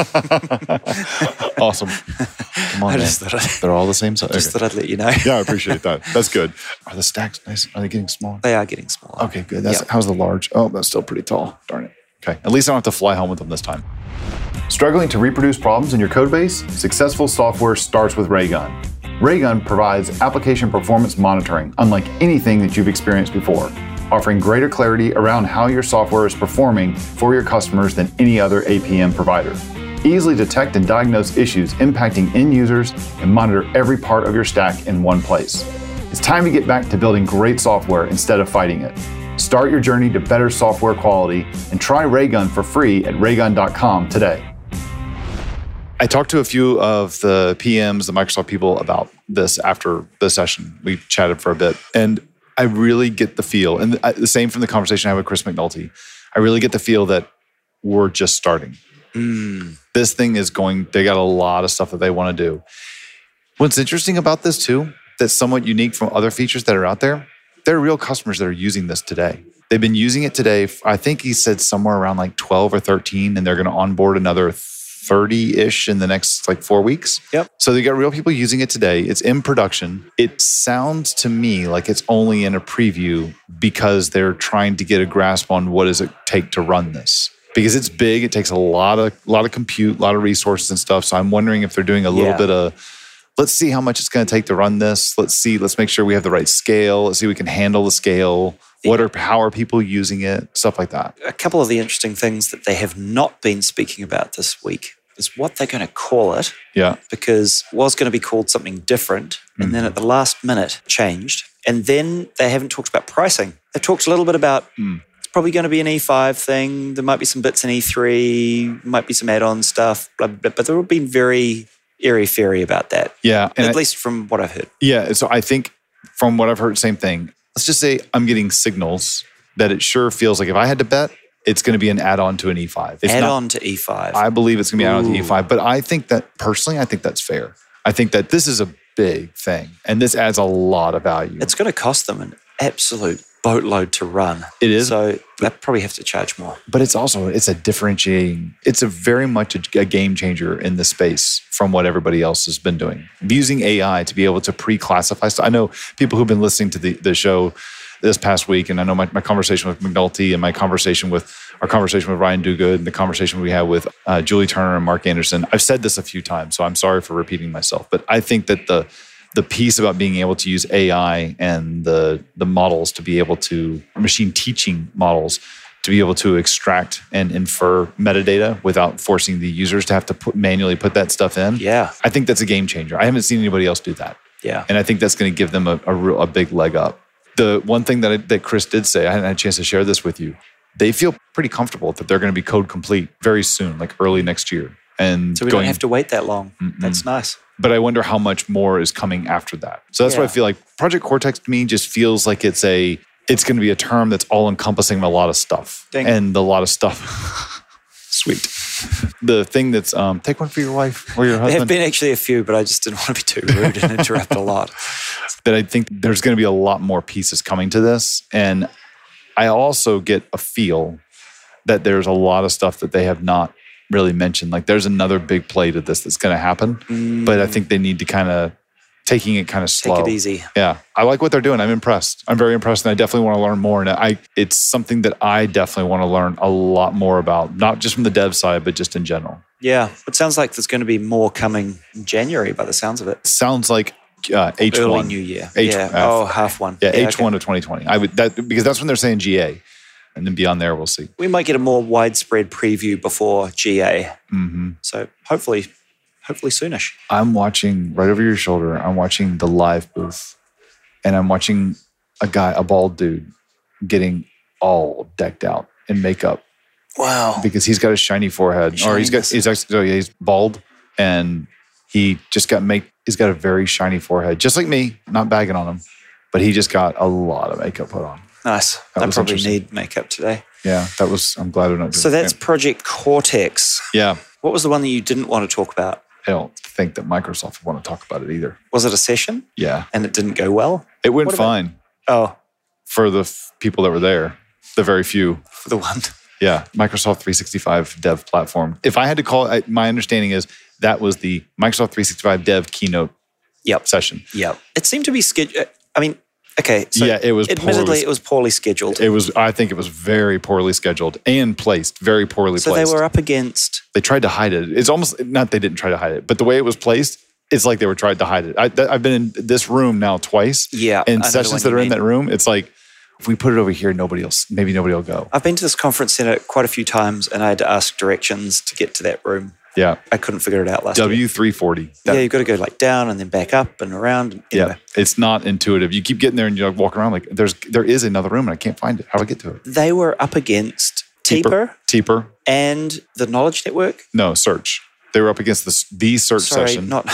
[SPEAKER 1] Awesome. Come on,
[SPEAKER 2] I
[SPEAKER 1] man.
[SPEAKER 2] just thought I'd,
[SPEAKER 1] They're all the same size.
[SPEAKER 2] just
[SPEAKER 1] Okay.
[SPEAKER 2] thought I'd let you know.
[SPEAKER 1] Yeah, I appreciate that. That's good. Are the stacks nice? Are they getting small?
[SPEAKER 2] They are getting smaller.
[SPEAKER 1] Okay, good. That's
[SPEAKER 2] Yeah.
[SPEAKER 1] how's the large? Oh, that's still pretty tall. Darn it. Okay. At least I don't have to fly home with them this time. Struggling to reproduce problems in your code base? Successful software starts with Raygun. Raygun provides application performance monitoring unlike anything that you've experienced before, offering greater clarity around how your software is performing for your customers than any other A P M provider. Easily detect and diagnose issues impacting end users and monitor every part of your stack in one place. It's time to get back to building great software instead of fighting it. Start your journey to better software quality and try Raygun for free at raygun dot com today. I talked to a few of the P Ms, the Microsoft people about this after the session. We chatted for a bit, and I really get the feel, and the same from the conversation I had with Chris McNulty, I really get the feel that we're just starting.
[SPEAKER 2] Mm.
[SPEAKER 1] This thing is going, they got a lot of stuff that they want to do. What's interesting about this too, that's somewhat unique from other features that are out there, there are real customers that are using this today. They've been using it today. I think he said somewhere around like twelve or thirteen, and they're going to onboard another thirty-ish in the next like four weeks.
[SPEAKER 2] Yep.
[SPEAKER 1] So they got real people using it today. It's in production. It sounds to me like it's only in a preview because they're trying to get a grasp on what does it take to run this. Because it's big, it takes a lot of a lot of compute, a lot of resources and stuff. So I'm wondering if they're doing a little
[SPEAKER 2] Yeah.
[SPEAKER 1] bit of, let's see how much it's going to take to run this. Let's see, let's make sure we have the right scale. Let's see if we can handle the scale. What are how are people using it? Stuff like that.
[SPEAKER 2] A couple of the interesting things that they have not been speaking about this week is what they're going to call it,
[SPEAKER 1] Yeah.
[SPEAKER 2] because it was going to be called something different, and then at the last minute changed. And then they haven't talked about pricing. They talked a little bit about
[SPEAKER 1] Mm.
[SPEAKER 2] it's probably going to be an E five thing. There might be some bits in E three, might be some add-on stuff, blah, blah, blah. But they've been very airy-fairy about that,
[SPEAKER 1] Yeah. And
[SPEAKER 2] at
[SPEAKER 1] I-
[SPEAKER 2] least from what I've heard.
[SPEAKER 1] Yeah. So I think from what I've heard, same thing. Let's just say I'm getting signals that it sure feels like if I had to bet, it's going to be an add-on to an E five. It's not-
[SPEAKER 2] Add-on to E five.
[SPEAKER 1] I believe it's going to be an add-on to
[SPEAKER 2] Ooh.
[SPEAKER 1] E five. But I think that, personally, I think that's fair. I think that this is a big thing. And this adds a lot of value.
[SPEAKER 2] It's going to cost them an absolute boatload to run.
[SPEAKER 1] It is.
[SPEAKER 2] So they probably have to charge more.
[SPEAKER 1] But it's also, it's a differentiating, it's a very much a, a game changer in the space from what everybody else has been doing. Using A I to be able to pre-classify stuff. I know people who've been listening to the, the show this past week, and I know my, my conversation with McNulty and my conversation with, our conversation with Ryan Duguid and the conversation we had with uh, Julie Turner and Mark Anderson. I've said this a few times, so I'm sorry for repeating myself, but I think that the the piece about being able to use A I and the the models to be able to, machine teaching models, to be able to extract and infer metadata without forcing the users to have to put, manually put that stuff in.
[SPEAKER 2] Yeah.
[SPEAKER 1] I think that's a game changer. I haven't seen anybody else do that.
[SPEAKER 2] Yeah.
[SPEAKER 1] And I think that's going to give them a, a, real, a big leg up. The one thing that, I, that Chris did say, I hadn't had a chance to share this with you, they feel pretty comfortable that they're going to be code complete very soon, like early next year. And
[SPEAKER 2] So we
[SPEAKER 1] going,
[SPEAKER 2] don't have to wait that long.
[SPEAKER 1] Mm-mm.
[SPEAKER 2] That's nice.
[SPEAKER 1] But I wonder how much more is coming after that. So that's why I
[SPEAKER 2] Yeah.
[SPEAKER 1] feel like Project Cortex to me just feels like it's a it's going to be a term that's all encompassing a lot of stuff.
[SPEAKER 2] Ding.
[SPEAKER 1] And a lot of stuff. Sweet. The thing that's um, take one for your wife or your
[SPEAKER 2] There have
[SPEAKER 1] husband.
[SPEAKER 2] been actually a few, but I just didn't want to be too rude and interrupt a lot.
[SPEAKER 1] That I think there's going to be a lot more pieces coming to this. And I also get a feel that there's a lot of stuff that they have not really mentioned. Like there's another big play to this that's going to happen.
[SPEAKER 2] Mm,
[SPEAKER 1] But I think they need to kind of taking it kind of slow.
[SPEAKER 2] take it easy.
[SPEAKER 1] Yeah, I like what they're doing. I'm impressed. I'm very impressed, and I definitely want to learn more. And I, it's something that I definitely want to learn a lot more about, not just from the dev side, but just in general.
[SPEAKER 2] Yeah. It sounds like there's going to be more coming in January by the sounds of it.
[SPEAKER 1] Sounds like uh, H one,
[SPEAKER 2] Early New Year.
[SPEAKER 1] H-
[SPEAKER 2] yeah.
[SPEAKER 1] uh,
[SPEAKER 2] oh, half one.
[SPEAKER 1] yeah, H one
[SPEAKER 2] okay.
[SPEAKER 1] of twenty twenty. I would that because that's when they're saying G A, and then beyond there, we'll see.
[SPEAKER 2] We might get a more widespread preview before G A.
[SPEAKER 1] hmm
[SPEAKER 2] So hopefully, hopefully soonish.
[SPEAKER 1] I'm watching right over your shoulder. I'm watching the live booth, and I'm watching a guy, a bald dude, getting all decked out in makeup
[SPEAKER 2] Wow.
[SPEAKER 1] because he's got a shiny forehead, or he's got
[SPEAKER 2] Shininess.
[SPEAKER 1] he's actually so yeah, he's bald, and he just got make. He's got a very shiny forehead, just like me. Not bagging on him, but he just got a lot of makeup put on.
[SPEAKER 2] Nice.
[SPEAKER 1] That
[SPEAKER 2] I
[SPEAKER 1] was
[SPEAKER 2] probably
[SPEAKER 1] interesting.
[SPEAKER 2] need makeup today.
[SPEAKER 1] Yeah, that was. I'm glad we're not. Doing
[SPEAKER 2] So that's
[SPEAKER 1] it.
[SPEAKER 2] Project Cortex.
[SPEAKER 1] yeah.
[SPEAKER 2] What was the one that you didn't want to talk about?
[SPEAKER 1] I don't think that Microsoft would want to talk about it either.
[SPEAKER 2] Was it a session
[SPEAKER 1] Yeah,
[SPEAKER 2] and it didn't go well?
[SPEAKER 1] it went
[SPEAKER 2] What about-
[SPEAKER 1] fine
[SPEAKER 2] Oh,
[SPEAKER 1] for the f- people that were there, the very few.
[SPEAKER 2] for the one.
[SPEAKER 1] Yeah, Microsoft three sixty-five Dev Platform. If I had to call it, my understanding is that was the Microsoft three sixty-five Dev keynote
[SPEAKER 2] Yep.
[SPEAKER 1] session.
[SPEAKER 2] Yep. It seemed to be scheduled. I mean, okay. So
[SPEAKER 1] Yeah, it was
[SPEAKER 2] Admittedly,
[SPEAKER 1] poorly-
[SPEAKER 2] it was poorly scheduled.
[SPEAKER 1] It was, I think it was very poorly scheduled and placed, very poorly
[SPEAKER 2] so
[SPEAKER 1] placed.
[SPEAKER 2] they were up against.
[SPEAKER 1] They tried to hide it. It's almost, not they didn't try to hide it, but the way it was placed, it's like they were trying to hide it. I, th- I've been in this room now twice.
[SPEAKER 2] Yeah. I
[SPEAKER 1] And
[SPEAKER 2] know the
[SPEAKER 1] sessions
[SPEAKER 2] one
[SPEAKER 1] that
[SPEAKER 2] you
[SPEAKER 1] are in
[SPEAKER 2] mean.
[SPEAKER 1] that room, it's like, if we put it over here, nobody else, maybe nobody will go.
[SPEAKER 2] I've been to this conference center quite a few times, and I had to ask directions to get to that room.
[SPEAKER 1] Yeah.
[SPEAKER 2] I couldn't figure it out last year.
[SPEAKER 1] W three forty. That-
[SPEAKER 2] Yeah, you've got to go like down and then back up and around. And anyway,
[SPEAKER 1] Yeah, it's not intuitive. You keep getting there and you're like walking around like there's there is another room and I can't find it. How do I get to it?
[SPEAKER 2] they were up against Teeper
[SPEAKER 1] Teeper.
[SPEAKER 2] and the Knowledge Network.
[SPEAKER 1] No, search. They were up against the the search
[SPEAKER 2] Sorry,
[SPEAKER 1] session.
[SPEAKER 2] not.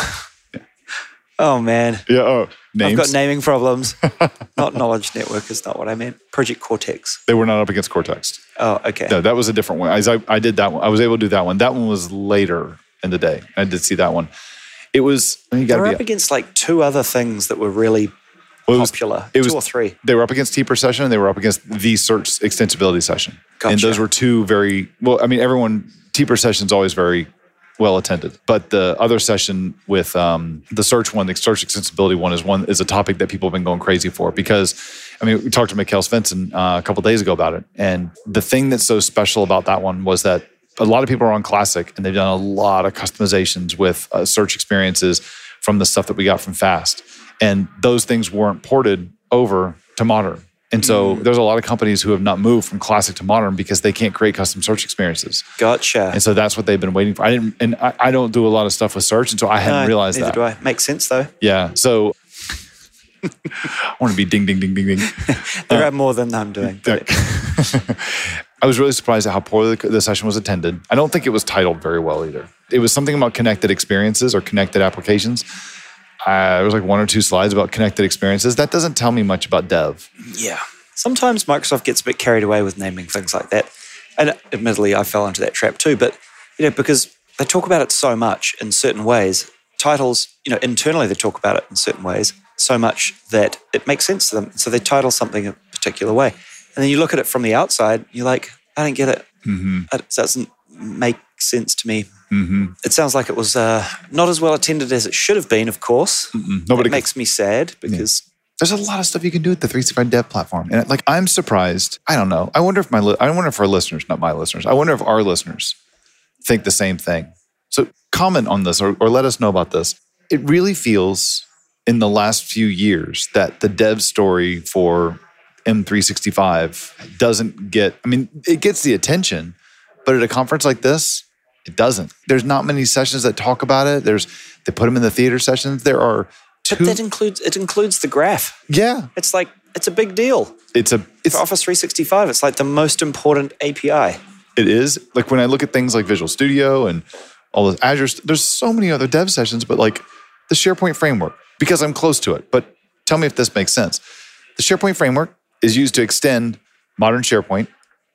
[SPEAKER 2] Oh man,
[SPEAKER 1] yeah. Oh, names.
[SPEAKER 2] I've got naming problems. Not Knowledge Network is not what I meant. Project Cortex.
[SPEAKER 1] They were not up against Cortex.
[SPEAKER 2] Oh, okay.
[SPEAKER 1] No, that was a different one. I, I, I did that one. I was able to do that one. That one was later in the day. I did see that one. It was. You
[SPEAKER 2] They
[SPEAKER 1] got
[SPEAKER 2] were
[SPEAKER 1] to
[SPEAKER 2] up
[SPEAKER 1] be.
[SPEAKER 2] against like two other things that were really
[SPEAKER 1] Well, it was-
[SPEAKER 2] popular.
[SPEAKER 1] it was-
[SPEAKER 2] two or three.
[SPEAKER 1] They were up against Teeper session and they were up against the search extensibility session. And
[SPEAKER 2] Gotcha.
[SPEAKER 1] those were two very well. I mean, everyone Teeper session's always very well attended. But the other session with um, the search one, the search extensibility one, is one is a topic that people have been going crazy for because, I mean, we talked to Mikhail Svensson uh, a couple of days ago about it. And the thing that's so special about that one was that a lot of people are on Classic and they've done a lot of customizations with uh, search experiences from the stuff that we got from Fast. And those things weren't ported over to Modern. And so mm. there's a lot of companies who have not moved from Classic to Modern because they can't create custom search experiences.
[SPEAKER 2] Gotcha.
[SPEAKER 1] And so that's what they've been waiting for. I didn't, and I, I don't do a lot of stuff with search, and so I hadn't
[SPEAKER 2] no,
[SPEAKER 1] realized
[SPEAKER 2] neither
[SPEAKER 1] that.
[SPEAKER 2] Neither do I. Makes sense though.
[SPEAKER 1] Yeah. So I want to be ding, ding, ding, ding, ding.
[SPEAKER 2] there
[SPEAKER 1] uh,
[SPEAKER 2] are more than I'm doing.
[SPEAKER 1] I was really surprised at how poorly the session was attended. I don't think it was titled very well either. It was something about connected experiences or connected applications. Uh, there was like one or two slides about connected experiences. That doesn't tell me much about dev.
[SPEAKER 2] Yeah. Sometimes Microsoft gets a bit carried away with naming things like that. And admittedly, I fell into that trap too. But, you know, because they talk about it so much in certain ways, titles, you know, internally they talk about it in certain ways so much that it makes sense to them. So they title something a particular way. And then you look at it from the outside, you're like, I don't get it.
[SPEAKER 1] Mm-hmm.
[SPEAKER 2] It doesn't make sense to me.
[SPEAKER 1] Mm-hmm.
[SPEAKER 2] It sounds like it was uh, not as well attended as it should have been, of course.
[SPEAKER 1] Mm-mm. Nobody
[SPEAKER 2] it makes me sad because...
[SPEAKER 1] Yeah. There's a lot of stuff you can do with the three sixty-five Dev platform. And like, I'm surprised. I don't know. I wonder if my, li- I wonder if our listeners, not my listeners, I wonder if our listeners think the same thing. So comment on this or, or let us know about this. It really feels in the last few years that the dev story for M three sixty-five doesn't get, I mean, it gets the attention, but at a conference like this, it doesn't. There's not many sessions that talk about it. There's, they put them in the theater sessions. There are two.
[SPEAKER 2] But that includes, it includes the graph.
[SPEAKER 1] Yeah.
[SPEAKER 2] It's like, it's a big deal.
[SPEAKER 1] It's a, it's,
[SPEAKER 2] for Office three sixty-five, it's like the most important A P I.
[SPEAKER 1] It is. Like when I look at things like Visual Studio and all the Azure, there's so many other dev sessions, but like the SharePoint framework, because I'm close to it. But tell me if this makes sense. The SharePoint framework is used to extend modern SharePoint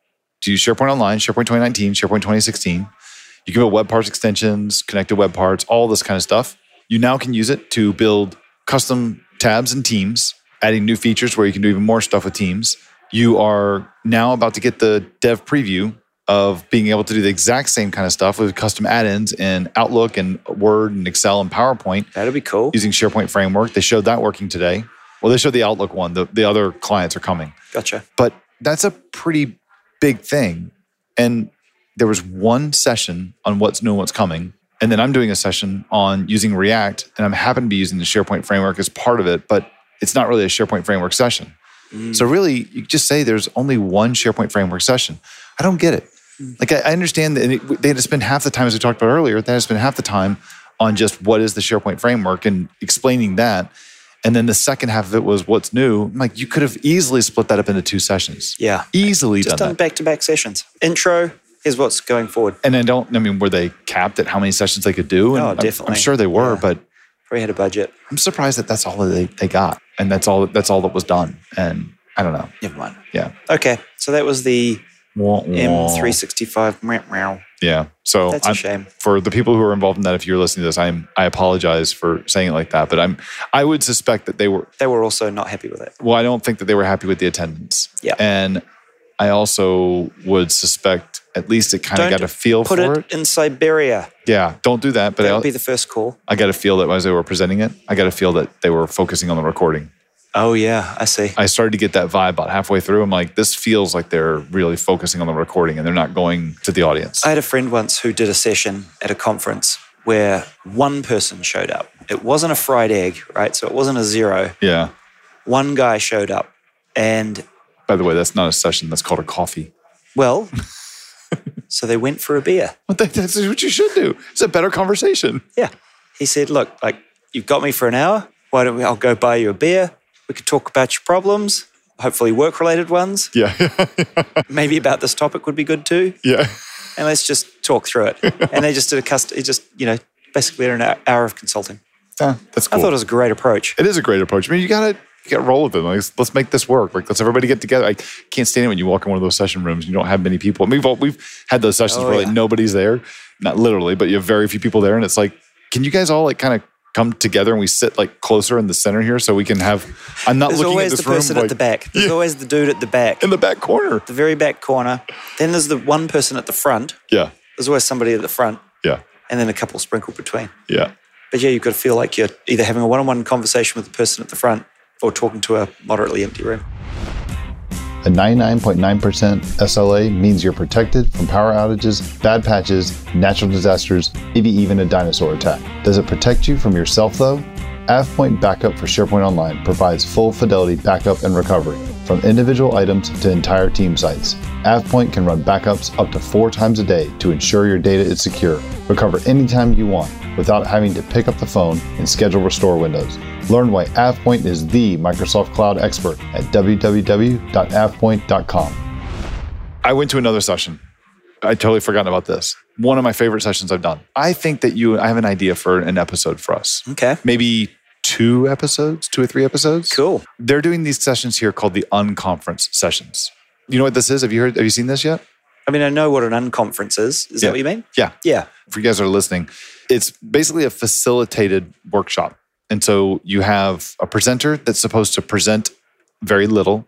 [SPEAKER 1] to use SharePoint Online, SharePoint twenty nineteen, SharePoint twenty sixteen. You can build web parts extensions, connected web parts, all this kind of stuff. You now can use it to build custom tabs and teams, adding new features where you can do even more stuff with teams. You are now about to get the dev preview of being able to do the exact same kind of stuff with custom add-ins in Outlook and Word and Excel and PowerPoint.
[SPEAKER 2] That'll be cool.
[SPEAKER 1] Using SharePoint Framework. They showed that working today. Well, they showed the Outlook one. The, the other clients are coming.
[SPEAKER 2] Gotcha.
[SPEAKER 1] But that's a pretty big thing. And there was one session on what's new and what's coming. And then I'm doing a session on using React. And I'm happen to be using the SharePoint Framework as part of it. But it's not really a SharePoint Framework session. Mm. So really, you just say there's only one SharePoint Framework session. I don't get it. Like, I understand that it, they had to spend half the time, as we talked about earlier, they had to spend half the time on just what is the SharePoint framework and explaining that. And then the second half of it was what's new. I'm like, you could have easily split that up into two sessions.
[SPEAKER 2] Yeah.
[SPEAKER 1] Easily
[SPEAKER 2] just
[SPEAKER 1] done,
[SPEAKER 2] done back-to-back sessions. Intro, here's what's going forward.
[SPEAKER 1] And I don't, I mean, were they capped at how many sessions they could do? And
[SPEAKER 2] oh, definitely.
[SPEAKER 1] I'm, I'm sure they were,
[SPEAKER 2] yeah.
[SPEAKER 1] but
[SPEAKER 2] we had a budget.
[SPEAKER 1] I'm surprised that that's all that they, they got. And that's all, that's all that was done. And I don't know.
[SPEAKER 2] Never mind.
[SPEAKER 1] Yeah.
[SPEAKER 2] Okay. So that was the
[SPEAKER 1] Wah, wah.
[SPEAKER 2] M three sixty-five. Meow, meow.
[SPEAKER 1] Yeah. So
[SPEAKER 2] that's a
[SPEAKER 1] I'm,
[SPEAKER 2] shame.
[SPEAKER 1] For the people who are involved in that, if you're listening to this, I'm I apologize for saying it like that. But I'm I would suspect that they were
[SPEAKER 2] they were also not happy with it.
[SPEAKER 1] Well, I don't think that they were happy with the attendance.
[SPEAKER 2] Yeah.
[SPEAKER 1] And I also would suspect at least it kind of got a feel
[SPEAKER 2] put
[SPEAKER 1] for
[SPEAKER 2] it.
[SPEAKER 1] it
[SPEAKER 2] in Siberia.
[SPEAKER 1] Yeah. Don't do that. But
[SPEAKER 2] that
[SPEAKER 1] I,
[SPEAKER 2] would be the first call.
[SPEAKER 1] I got a feel that as they were presenting it, I got a feel that they were focusing on the recording.
[SPEAKER 2] Oh, yeah, I see.
[SPEAKER 1] I started to get that vibe about halfway through. I'm like, this feels like they're really focusing on the recording and they're not going to the audience.
[SPEAKER 2] I had a friend once who did a session at a conference where one person showed up. It wasn't a fried egg, right? So it wasn't a zero.
[SPEAKER 1] Yeah.
[SPEAKER 2] One guy showed up and...
[SPEAKER 1] By the way, that's not a session. That's called a coffee.
[SPEAKER 2] Well, so they went for a beer.
[SPEAKER 1] Well, that's what you should do. It's a better conversation.
[SPEAKER 2] Yeah. He said, look, like, you've got me for an hour. Why don't we, I'll go buy you a beer. We could talk about your problems, hopefully work-related ones.
[SPEAKER 1] Yeah.
[SPEAKER 2] Maybe about this topic would be good too.
[SPEAKER 1] Yeah.
[SPEAKER 2] And let's just talk through it. And they just did a custom, just, you know, basically an hour of consulting.
[SPEAKER 1] Yeah, that's cool.
[SPEAKER 2] I thought it was a great approach.
[SPEAKER 1] It is a great approach. I mean, you got to you got to roll with it. Like, let's, let's make this work. Like, let's everybody get together. I can't stand it when you walk in one of those session rooms and you don't have many people. I mean, we've, all, we've had those sessions
[SPEAKER 2] oh,
[SPEAKER 1] where
[SPEAKER 2] yeah.
[SPEAKER 1] like nobody's there. Not literally, but you have very few people there. And it's like, can you guys all like kind of come together and we sit like closer in the center here so we can have, I'm not
[SPEAKER 2] there's
[SPEAKER 1] looking at this room.
[SPEAKER 2] There's always the person
[SPEAKER 1] like,
[SPEAKER 2] at the back. There's
[SPEAKER 1] yeah.
[SPEAKER 2] always the dude at the back.
[SPEAKER 1] In the back corner.
[SPEAKER 2] The very back corner. Then there's the one person at the front.
[SPEAKER 1] Yeah.
[SPEAKER 2] There's always somebody at the front.
[SPEAKER 1] Yeah.
[SPEAKER 2] and then a couple sprinkled between.
[SPEAKER 1] Yeah.
[SPEAKER 2] But yeah, you've got to feel like you're either having a one-on-one conversation with the person at the front or talking to a moderately empty room.
[SPEAKER 1] A ninety-nine point nine percent S L A means you're protected from power outages, bad patches, natural disasters, maybe even a dinosaur attack. Does it protect you from yourself though? AvePoint Backup for SharePoint Online provides full fidelity backup and recovery, from individual items to entire team sites. AvePoint can run backups up to four times a day to ensure your data is secure. Recover anytime you want without having to pick up the phone and schedule restore windows. Learn why AvePoint is the Microsoft Cloud expert at w w w dot avepoint dot com. I went to another session. I totally forgotten about this. One of my favorite sessions I've done. I think that you, I have an idea for an episode for us.
[SPEAKER 2] Okay.
[SPEAKER 1] Maybe two episodes, two or three episodes.
[SPEAKER 2] Cool.
[SPEAKER 1] They're doing these sessions here called the unconference sessions. You know what this is? Have you heard, have you seen this yet?
[SPEAKER 2] I mean, I know what an unconference is. Is
[SPEAKER 1] Yeah.
[SPEAKER 2] that what you mean?
[SPEAKER 1] Yeah.
[SPEAKER 2] Yeah.
[SPEAKER 1] For you guys that are listening, it's basically a facilitated workshop. And so you have a presenter that's supposed to present very little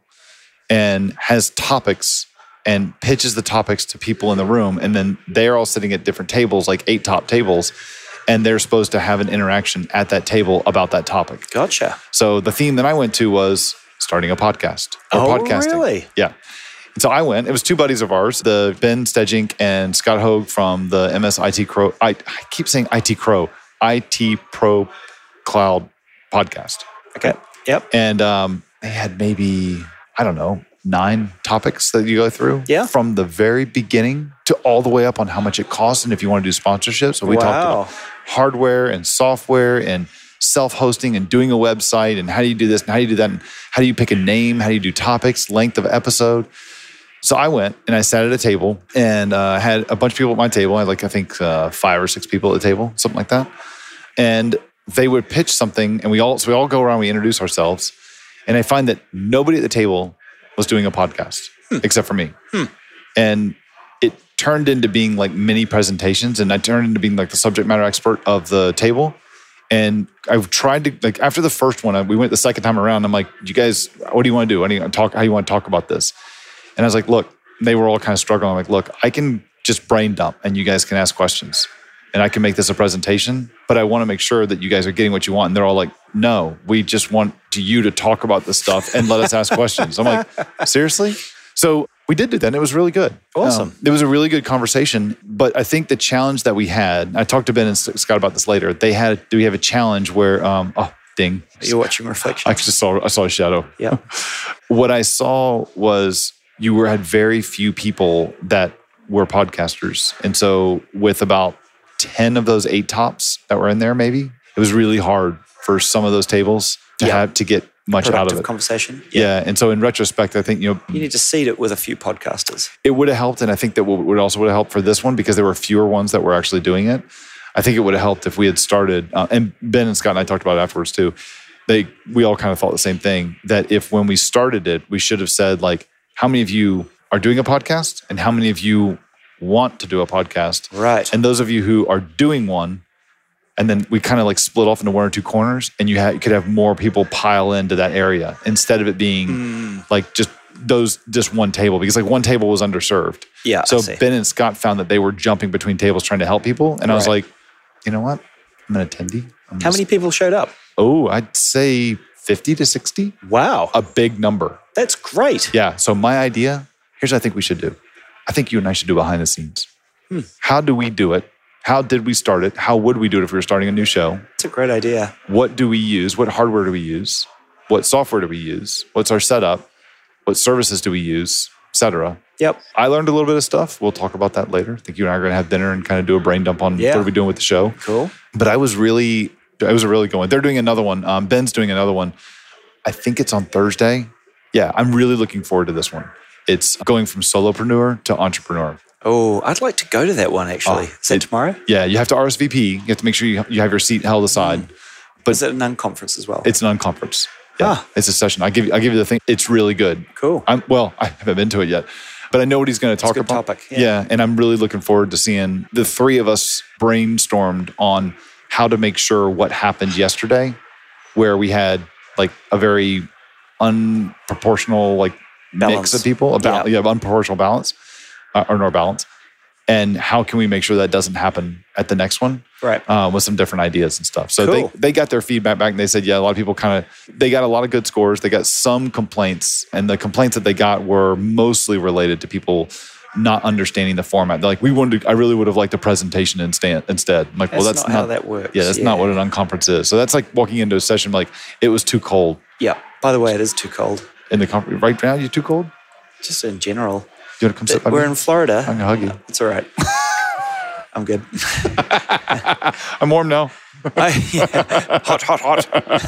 [SPEAKER 1] and has topics and pitches the topics to people in the room. And then they're all sitting at different tables, like eight top tables. And they're supposed to have an interaction at that table about that topic.
[SPEAKER 2] Gotcha.
[SPEAKER 1] So the theme that I went to was starting a podcast or
[SPEAKER 2] Oh,
[SPEAKER 1] podcasting.
[SPEAKER 2] really?
[SPEAKER 1] Yeah. And so I went. It was two buddies of ours, the Ben Stejink and Scott Hogue from the M S I T Crow. I, I keep saying I T Crow, I T Pro Cloud podcast.
[SPEAKER 2] Okay. Yep.
[SPEAKER 1] And um, they had maybe, I don't know, nine topics that you go through.
[SPEAKER 2] Yeah.
[SPEAKER 1] From the very beginning to all the way up on how much it costs and if you want to do sponsorships. So we
[SPEAKER 2] Wow.
[SPEAKER 1] talked about hardware and software and self-hosting and doing a website and how do you do this and how do you do that and how do you pick a name, how do you do topics, length of episode. So I went and I sat at a table and uh, had a bunch of people at my table. I had like, I think uh, five or six people at the table, something like that. And they would pitch something and we all, so we all go around, we introduce ourselves. And I find that nobody at the table was doing a podcast hmm. except for me. Hmm. And it turned into being like mini presentations and I turned into being like the subject matter expert of the table. And I tried to, like after the first one, we went the second time around. I'm like, you guys, what do you want to do? What do you want to talk, how you want to talk about this? And I was like, look, they were all kind of struggling. I'm like, look, I can just brain dump and you guys can ask questions and I can make this a presentation, but I want to make sure that you guys are getting what you want. And they're all like, no, we just want to you to talk about this stuff and let us ask questions. I'm like, seriously? So we did do that and it was really good.
[SPEAKER 2] Awesome.
[SPEAKER 1] Um, it was a really good conversation, but I think the challenge that we had, I talked to Ben and Scott about this later, they had, do we have a challenge where, um, oh, ding.
[SPEAKER 2] You're watching Reflections.
[SPEAKER 1] I just saw, I saw a shadow.
[SPEAKER 2] Yeah.
[SPEAKER 1] What I saw was you were had very few people that were podcasters. And so with about ten of those eight tops that were in there, maybe, it was really hard for some of those tables to
[SPEAKER 2] Yeah.
[SPEAKER 1] have to get much
[SPEAKER 2] Productive
[SPEAKER 1] out of it.
[SPEAKER 2] conversation.
[SPEAKER 1] Yeah. yeah. And so in retrospect, I think, you know,
[SPEAKER 2] You need to seed it with a few podcasters.
[SPEAKER 1] it would have helped. And I think that what would also would have helped for this one because there were fewer ones that were actually doing it. I think it would have helped if we had started, uh, and Ben and Scott and I talked about it afterwards too. They, we all kind of thought the same thing, that if when we started it, we should have said like, how many of you are doing a podcast and how many of you want to do a podcast?
[SPEAKER 2] Right.
[SPEAKER 1] And those of you who are doing one, and then we kind of like split off into one or two corners and you, ha- you could have more people pile into that area instead of it being mm. like just those, just one table, because like one table was underserved.
[SPEAKER 2] Yeah.
[SPEAKER 1] So Ben and Scott found that they were jumping between tables trying to help people. And right. I was like, you know what? I'm an attendee. I'm
[SPEAKER 2] How just, many people showed up?
[SPEAKER 1] Oh, I'd say fifty to sixty.
[SPEAKER 2] Wow.
[SPEAKER 1] A big number.
[SPEAKER 2] That's great.
[SPEAKER 1] Yeah. So my idea, here's what I think we should do. I think you and I should do behind the scenes. Hmm. How do we do it? How did we start it? How would we do it if we were starting a new show?
[SPEAKER 2] It's a great idea.
[SPEAKER 1] What do we use? What hardware do we use? What software do we use? What's our setup? What services do we use? Et cetera.
[SPEAKER 2] Yep.
[SPEAKER 1] I learned a little bit of stuff. We'll talk about that later. I think you and I are going to have dinner and kind of do a brain dump on
[SPEAKER 2] yeah.
[SPEAKER 1] what are we doing with the show.
[SPEAKER 2] Cool.
[SPEAKER 1] But I was really, I was a really good one. They're doing another one. Um, Ben's doing another one. I think it's on Thursday. Yeah, I'm really looking forward to this one. It's going from solopreneur to entrepreneur.
[SPEAKER 2] Oh, I'd like to go to that one actually. Oh, Is that
[SPEAKER 1] it,
[SPEAKER 2] tomorrow?
[SPEAKER 1] Yeah, you have to R S V P. You have to make sure you, you have your seat held aside. Mm.
[SPEAKER 2] But is it an unconference as well?
[SPEAKER 1] It's an unconference. Yeah,
[SPEAKER 2] ah.
[SPEAKER 1] It's a session. I give you, I give you the thing. It's really good.
[SPEAKER 2] Cool.
[SPEAKER 1] I'm, well, I haven't been to it yet, but I know what he's going to talk
[SPEAKER 2] it's a good
[SPEAKER 1] about.
[SPEAKER 2] Topic. Yeah.
[SPEAKER 1] yeah, and I'm really looking forward to seeing the three of us brainstormed on how to make sure what happened yesterday, where we had like a very unproportional like balance. mix of people, about yeah. yeah, unproportional balance uh, or no balance. And how can we make sure that doesn't happen at the next one?
[SPEAKER 2] Right.
[SPEAKER 1] Uh, with some different ideas and stuff. So
[SPEAKER 2] Cool.
[SPEAKER 1] they, they got their feedback back and they said, yeah, a lot of people kind of, they got a lot of good scores. They got some complaints. And the complaints that they got were mostly related to people not understanding the format. They're like, we wanted to, I really would have liked a presentation instead. instead. I'm like,
[SPEAKER 2] That's
[SPEAKER 1] well, that's
[SPEAKER 2] not,
[SPEAKER 1] not
[SPEAKER 2] how that works.
[SPEAKER 1] Yeah, that's not what an unconference is. So that's like walking into a session like, it was too cold.
[SPEAKER 2] Yeah. By the way, it is too cold.
[SPEAKER 1] In the conference, right now, you too cold?
[SPEAKER 2] Just in general.
[SPEAKER 1] Do you want to come sit by
[SPEAKER 2] We're
[SPEAKER 1] me?
[SPEAKER 2] in Florida.
[SPEAKER 1] I'm going to hug you.
[SPEAKER 2] It's all right. I'm good.
[SPEAKER 1] I'm warm now.
[SPEAKER 2] I, yeah. Hot, hot, hot.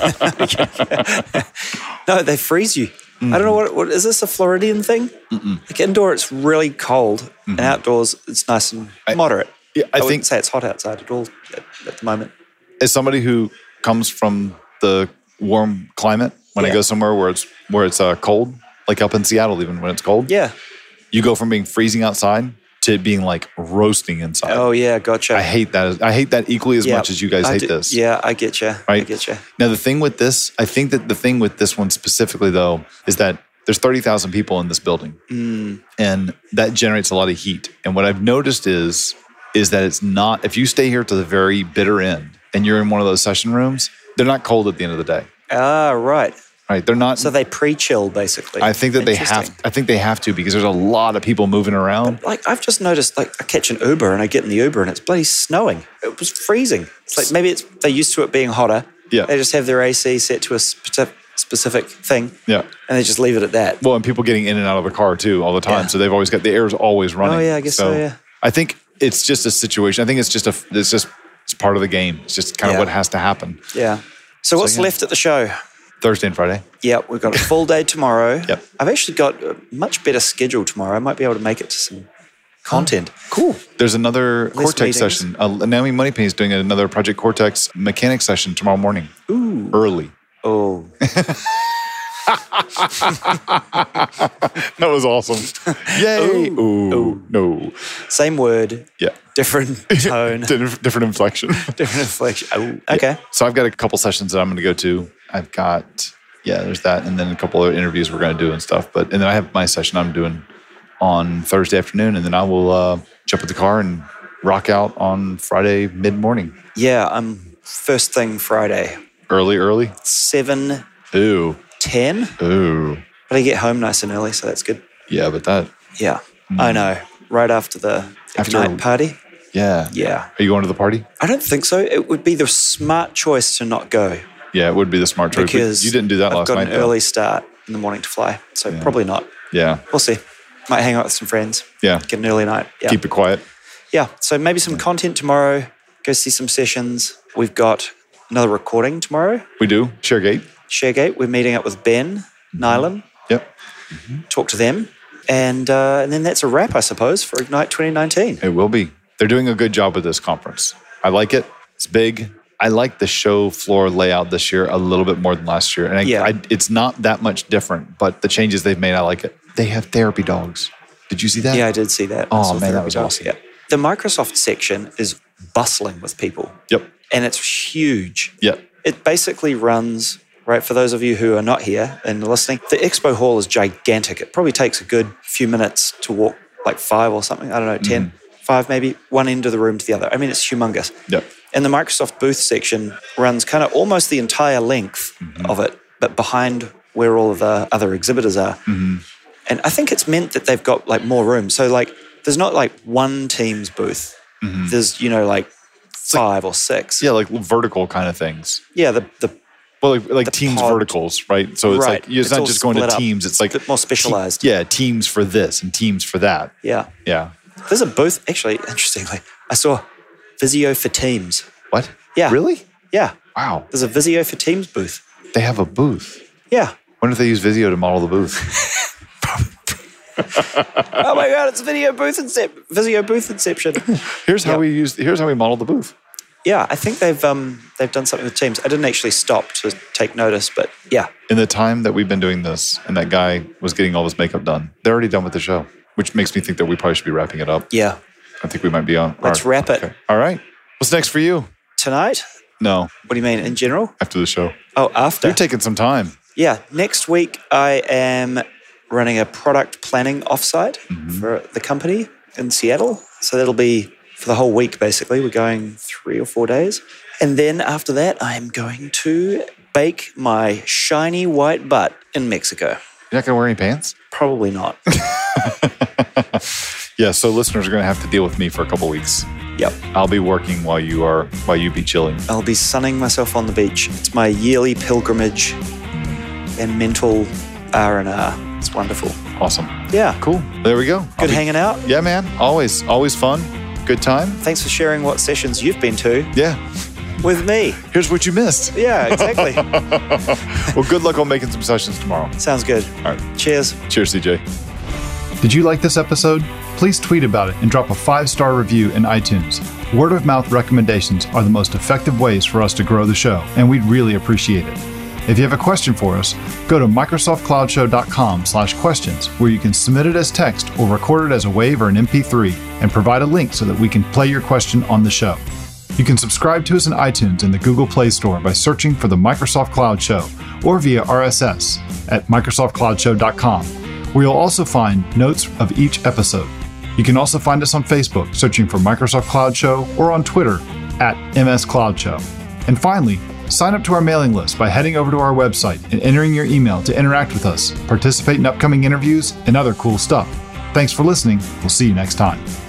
[SPEAKER 2] No, they freeze you. Mm-hmm. I don't know what, what is this a Floridian thing? Mm-mm. Like indoor, it's really cold, mm-hmm. and outdoors, it's nice and
[SPEAKER 1] I,
[SPEAKER 2] moderate.
[SPEAKER 1] Yeah, I,
[SPEAKER 2] I
[SPEAKER 1] think
[SPEAKER 2] wouldn't say it's hot outside at all at, at the moment.
[SPEAKER 1] As somebody who comes from the warm climate, when yeah. I go somewhere where it's where it's uh, cold, like up in Seattle, even when it's cold,
[SPEAKER 2] yeah,
[SPEAKER 1] you go from being freezing outside to being like roasting inside.
[SPEAKER 2] Oh yeah, gotcha.
[SPEAKER 1] I hate that. I hate that equally as yep. much as you guys
[SPEAKER 2] I
[SPEAKER 1] hate
[SPEAKER 2] do,
[SPEAKER 1] this.
[SPEAKER 2] Yeah, I get you.
[SPEAKER 1] Right?
[SPEAKER 2] I get you.
[SPEAKER 1] Now the thing with this, I think that the thing with this one specifically though, is that there's thirty thousand people in this building,
[SPEAKER 2] mm.
[SPEAKER 1] and that generates a lot of heat. And what I've noticed is, is that it's not. If you stay here to the very bitter end, and you're in one of those session rooms, they're not cold at the end of the day.
[SPEAKER 2] Ah, right.
[SPEAKER 1] Right, they're not.
[SPEAKER 2] So they pre-chill basically.
[SPEAKER 1] I think that they have. I think they have to because there's a lot of people moving around.
[SPEAKER 2] But like I've just noticed, like I catch an Uber and I get in the Uber and it's bloody snowing. It was freezing. It's like maybe it's they're used to it being hotter.
[SPEAKER 1] Yeah.
[SPEAKER 2] They just have their A C set to a specific specific thing.
[SPEAKER 1] Yeah.
[SPEAKER 2] And they just leave it at that.
[SPEAKER 1] Well, and people getting in and out of the car too all the time.
[SPEAKER 2] Yeah.
[SPEAKER 1] So they've always got the air's always running.
[SPEAKER 2] Oh yeah, I guess so. so yeah.
[SPEAKER 1] I think it's just a situation. I think it's just a. It's just it's part of the game. It's just kind of
[SPEAKER 2] yeah.
[SPEAKER 1] what has to happen.
[SPEAKER 2] Yeah. So, so what's yeah. left at the show?
[SPEAKER 1] Thursday and Friday.
[SPEAKER 2] Yeah, we've got a full day tomorrow.
[SPEAKER 1] Yep.
[SPEAKER 2] I've actually got a much better schedule tomorrow. I might be able to make it to some content.
[SPEAKER 1] Oh, cool. There's another
[SPEAKER 2] Less
[SPEAKER 1] Cortex
[SPEAKER 2] meetings.
[SPEAKER 1] session. Uh, Naomi Moneypenny is doing another Project Cortex mechanics session tomorrow morning.
[SPEAKER 2] Ooh.
[SPEAKER 1] Early.
[SPEAKER 2] Oh.
[SPEAKER 1] That was awesome. Yay.
[SPEAKER 2] Ooh.
[SPEAKER 1] Ooh.
[SPEAKER 2] Ooh.
[SPEAKER 1] No.
[SPEAKER 2] Same word.
[SPEAKER 1] Yeah.
[SPEAKER 2] Different tone.
[SPEAKER 1] Different inflection.
[SPEAKER 2] Different inflection. Oh, okay.
[SPEAKER 1] Yeah. So I've got a couple sessions that I'm going to go to. I've got, yeah, there's that. And then a couple other interviews we're going to do and stuff. But, and then I have my session I'm doing on Thursday afternoon. And then I will uh, jump in the car and rock out on Friday mid-morning.
[SPEAKER 2] Yeah, I'm first thing Friday.
[SPEAKER 1] Early, early?
[SPEAKER 2] seven
[SPEAKER 1] Ooh.
[SPEAKER 2] ten
[SPEAKER 1] Ooh.
[SPEAKER 2] But I get home nice and early, so that's good.
[SPEAKER 1] Yeah, but that.
[SPEAKER 2] Yeah,
[SPEAKER 1] mm.
[SPEAKER 2] I know. Right after the
[SPEAKER 1] After-
[SPEAKER 2] Ignite party.
[SPEAKER 1] Yeah.
[SPEAKER 2] Yeah.
[SPEAKER 1] Are you going to the party?
[SPEAKER 2] I don't think so. It would be the smart choice to not go.
[SPEAKER 1] Yeah, it would be the smart choice.
[SPEAKER 2] Because
[SPEAKER 1] you didn't do that
[SPEAKER 2] I've
[SPEAKER 1] last
[SPEAKER 2] got
[SPEAKER 1] night.
[SPEAKER 2] an
[SPEAKER 1] though.
[SPEAKER 2] early start in the morning to fly, so
[SPEAKER 1] Yeah.
[SPEAKER 2] probably not.
[SPEAKER 1] Yeah.
[SPEAKER 2] We'll see. Might hang out with some friends.
[SPEAKER 1] Yeah.
[SPEAKER 2] Get an early night. Yeah.
[SPEAKER 1] Keep it quiet.
[SPEAKER 2] Yeah. So maybe some content tomorrow. Go see some sessions. We've got another recording tomorrow.
[SPEAKER 1] We do. ShareGate.
[SPEAKER 2] ShareGate. We're meeting up with Ben Nyland.
[SPEAKER 1] Yep.
[SPEAKER 2] Talk to them. And uh, and then that's a wrap, I suppose, for Ignite twenty nineteen.
[SPEAKER 1] It will be. They're doing a good job with this conference. I like it. It's big. I like the show floor layout this year a little bit more than last year. And I,
[SPEAKER 2] Yeah.
[SPEAKER 1] I, it's not that much different, but the changes they've made, I like it. They have therapy dogs. Did you see that?
[SPEAKER 2] Yeah, I did see that.
[SPEAKER 1] Oh,
[SPEAKER 2] I saw
[SPEAKER 1] man, that
[SPEAKER 2] therapy
[SPEAKER 1] was
[SPEAKER 2] dogs.
[SPEAKER 1] awesome.
[SPEAKER 2] Yeah. The Microsoft section is bustling with people.
[SPEAKER 1] Yep.
[SPEAKER 2] And it's huge.
[SPEAKER 1] Yep.
[SPEAKER 2] It basically runs, right, for those of you who are not here and listening, the expo hall is gigantic. It probably takes a good few minutes to walk, like five or something. I don't know, ten,
[SPEAKER 1] Mm-hmm.
[SPEAKER 2] five maybe, one end of the room to the other. I mean, it's humongous.
[SPEAKER 1] Yep.
[SPEAKER 2] And the Microsoft booth section runs kind of almost the entire length
[SPEAKER 1] Mm-hmm.
[SPEAKER 2] of it, but behind where all of the other exhibitors are.
[SPEAKER 1] Mm-hmm.
[SPEAKER 2] And I think it's meant that they've got like more room. So like, there's not like one team's booth.
[SPEAKER 1] Mm-hmm.
[SPEAKER 2] There's, you know, like five or six.
[SPEAKER 1] Yeah, like vertical kind of things.
[SPEAKER 2] Yeah, the the
[SPEAKER 1] Well, like, like
[SPEAKER 2] The
[SPEAKER 1] teams
[SPEAKER 2] pod.
[SPEAKER 1] verticals, right? So it's
[SPEAKER 2] Right.
[SPEAKER 1] like it's,
[SPEAKER 2] It's
[SPEAKER 1] not
[SPEAKER 2] all
[SPEAKER 1] just going to
[SPEAKER 2] split up.
[SPEAKER 1] teams. It's like
[SPEAKER 2] bit more specialized.
[SPEAKER 1] te- yeah, teams for this and teams for that.
[SPEAKER 2] Yeah.
[SPEAKER 1] Yeah.
[SPEAKER 2] There's a booth, actually, interestingly, I saw Visio for Teams.
[SPEAKER 1] What?
[SPEAKER 2] Yeah.
[SPEAKER 1] Really?
[SPEAKER 2] Yeah.
[SPEAKER 1] Wow.
[SPEAKER 2] There's a Visio for Teams booth.
[SPEAKER 1] They have a booth.
[SPEAKER 2] Yeah.
[SPEAKER 1] When if they use Visio to model the booth?
[SPEAKER 2] Oh my God, it's Video Booth Incep- Visio Booth Inception.
[SPEAKER 1] Here's how
[SPEAKER 2] Yeah.
[SPEAKER 1] we use. Here's how we model the booth.
[SPEAKER 2] Yeah, I think they've um they've done something with Teams. I didn't actually stop to take notice, but yeah.
[SPEAKER 1] In the time that we've been doing this, and that guy was getting all his makeup done, they're already done with the show, which makes me think that we probably should be wrapping it up.
[SPEAKER 2] Yeah.
[SPEAKER 1] I think we might be on.
[SPEAKER 2] Let's
[SPEAKER 1] our-
[SPEAKER 2] wrap it.
[SPEAKER 1] okay. All right. What's next for you?
[SPEAKER 2] Tonight?
[SPEAKER 1] No,
[SPEAKER 2] What do you mean, in general?
[SPEAKER 1] after the show.
[SPEAKER 2] Oh, after.
[SPEAKER 1] You're taking some time.
[SPEAKER 2] Yeah, next week I am running a product planning offsite
[SPEAKER 1] Mm-hmm.
[SPEAKER 2] for the company in Seattle. So that'll be for the whole week, basically. We're going three or four days. And then after that, I am going to bake my shiny white butt in Mexico.
[SPEAKER 1] You're not going to wear any pants?
[SPEAKER 2] Probably not.
[SPEAKER 1] Yeah, so listeners are going to have to deal with me for a couple weeks.
[SPEAKER 2] Yep.
[SPEAKER 1] I'll be working while you are while you be chilling.
[SPEAKER 2] I'll be sunning myself on the beach. It's my yearly pilgrimage and mental R and R. It's wonderful.
[SPEAKER 1] Awesome.
[SPEAKER 2] Yeah.
[SPEAKER 1] Cool. There we go.
[SPEAKER 2] Good
[SPEAKER 1] be,
[SPEAKER 2] hanging out.
[SPEAKER 1] Yeah, man. Always, always fun. Good time.
[SPEAKER 2] Thanks for sharing what sessions you've been to.
[SPEAKER 1] Yeah.
[SPEAKER 2] With me.
[SPEAKER 1] Here's what you missed.
[SPEAKER 2] Yeah, exactly.
[SPEAKER 1] Well, good luck on making some sessions tomorrow.
[SPEAKER 2] Sounds good.
[SPEAKER 1] All right.
[SPEAKER 2] Cheers.
[SPEAKER 1] Cheers, C J. Did you like this episode? Please tweet about it and drop a five-star review in iTunes. Word-of-mouth recommendations are the most effective ways for us to grow the show, and we'd really appreciate it. If you have a question for us, go to microsoft cloud show dot com slash questions, where you can submit it as text or record it as a WAV or an M P three, and provide a link so that we can play your question on the show. You can subscribe to us in iTunes and the Google Play Store by searching for the Microsoft Cloud Show, or via R S S at microsoft cloud show dot com, where you'll also find notes of each episode. You can also find us on Facebook, searching for Microsoft Cloud Show, or on Twitter at M S Cloud Show. And finally, sign up to our mailing list by heading over to our website and entering your email to interact with us, participate in upcoming interviews, and other cool stuff. Thanks for listening. We'll see you next time.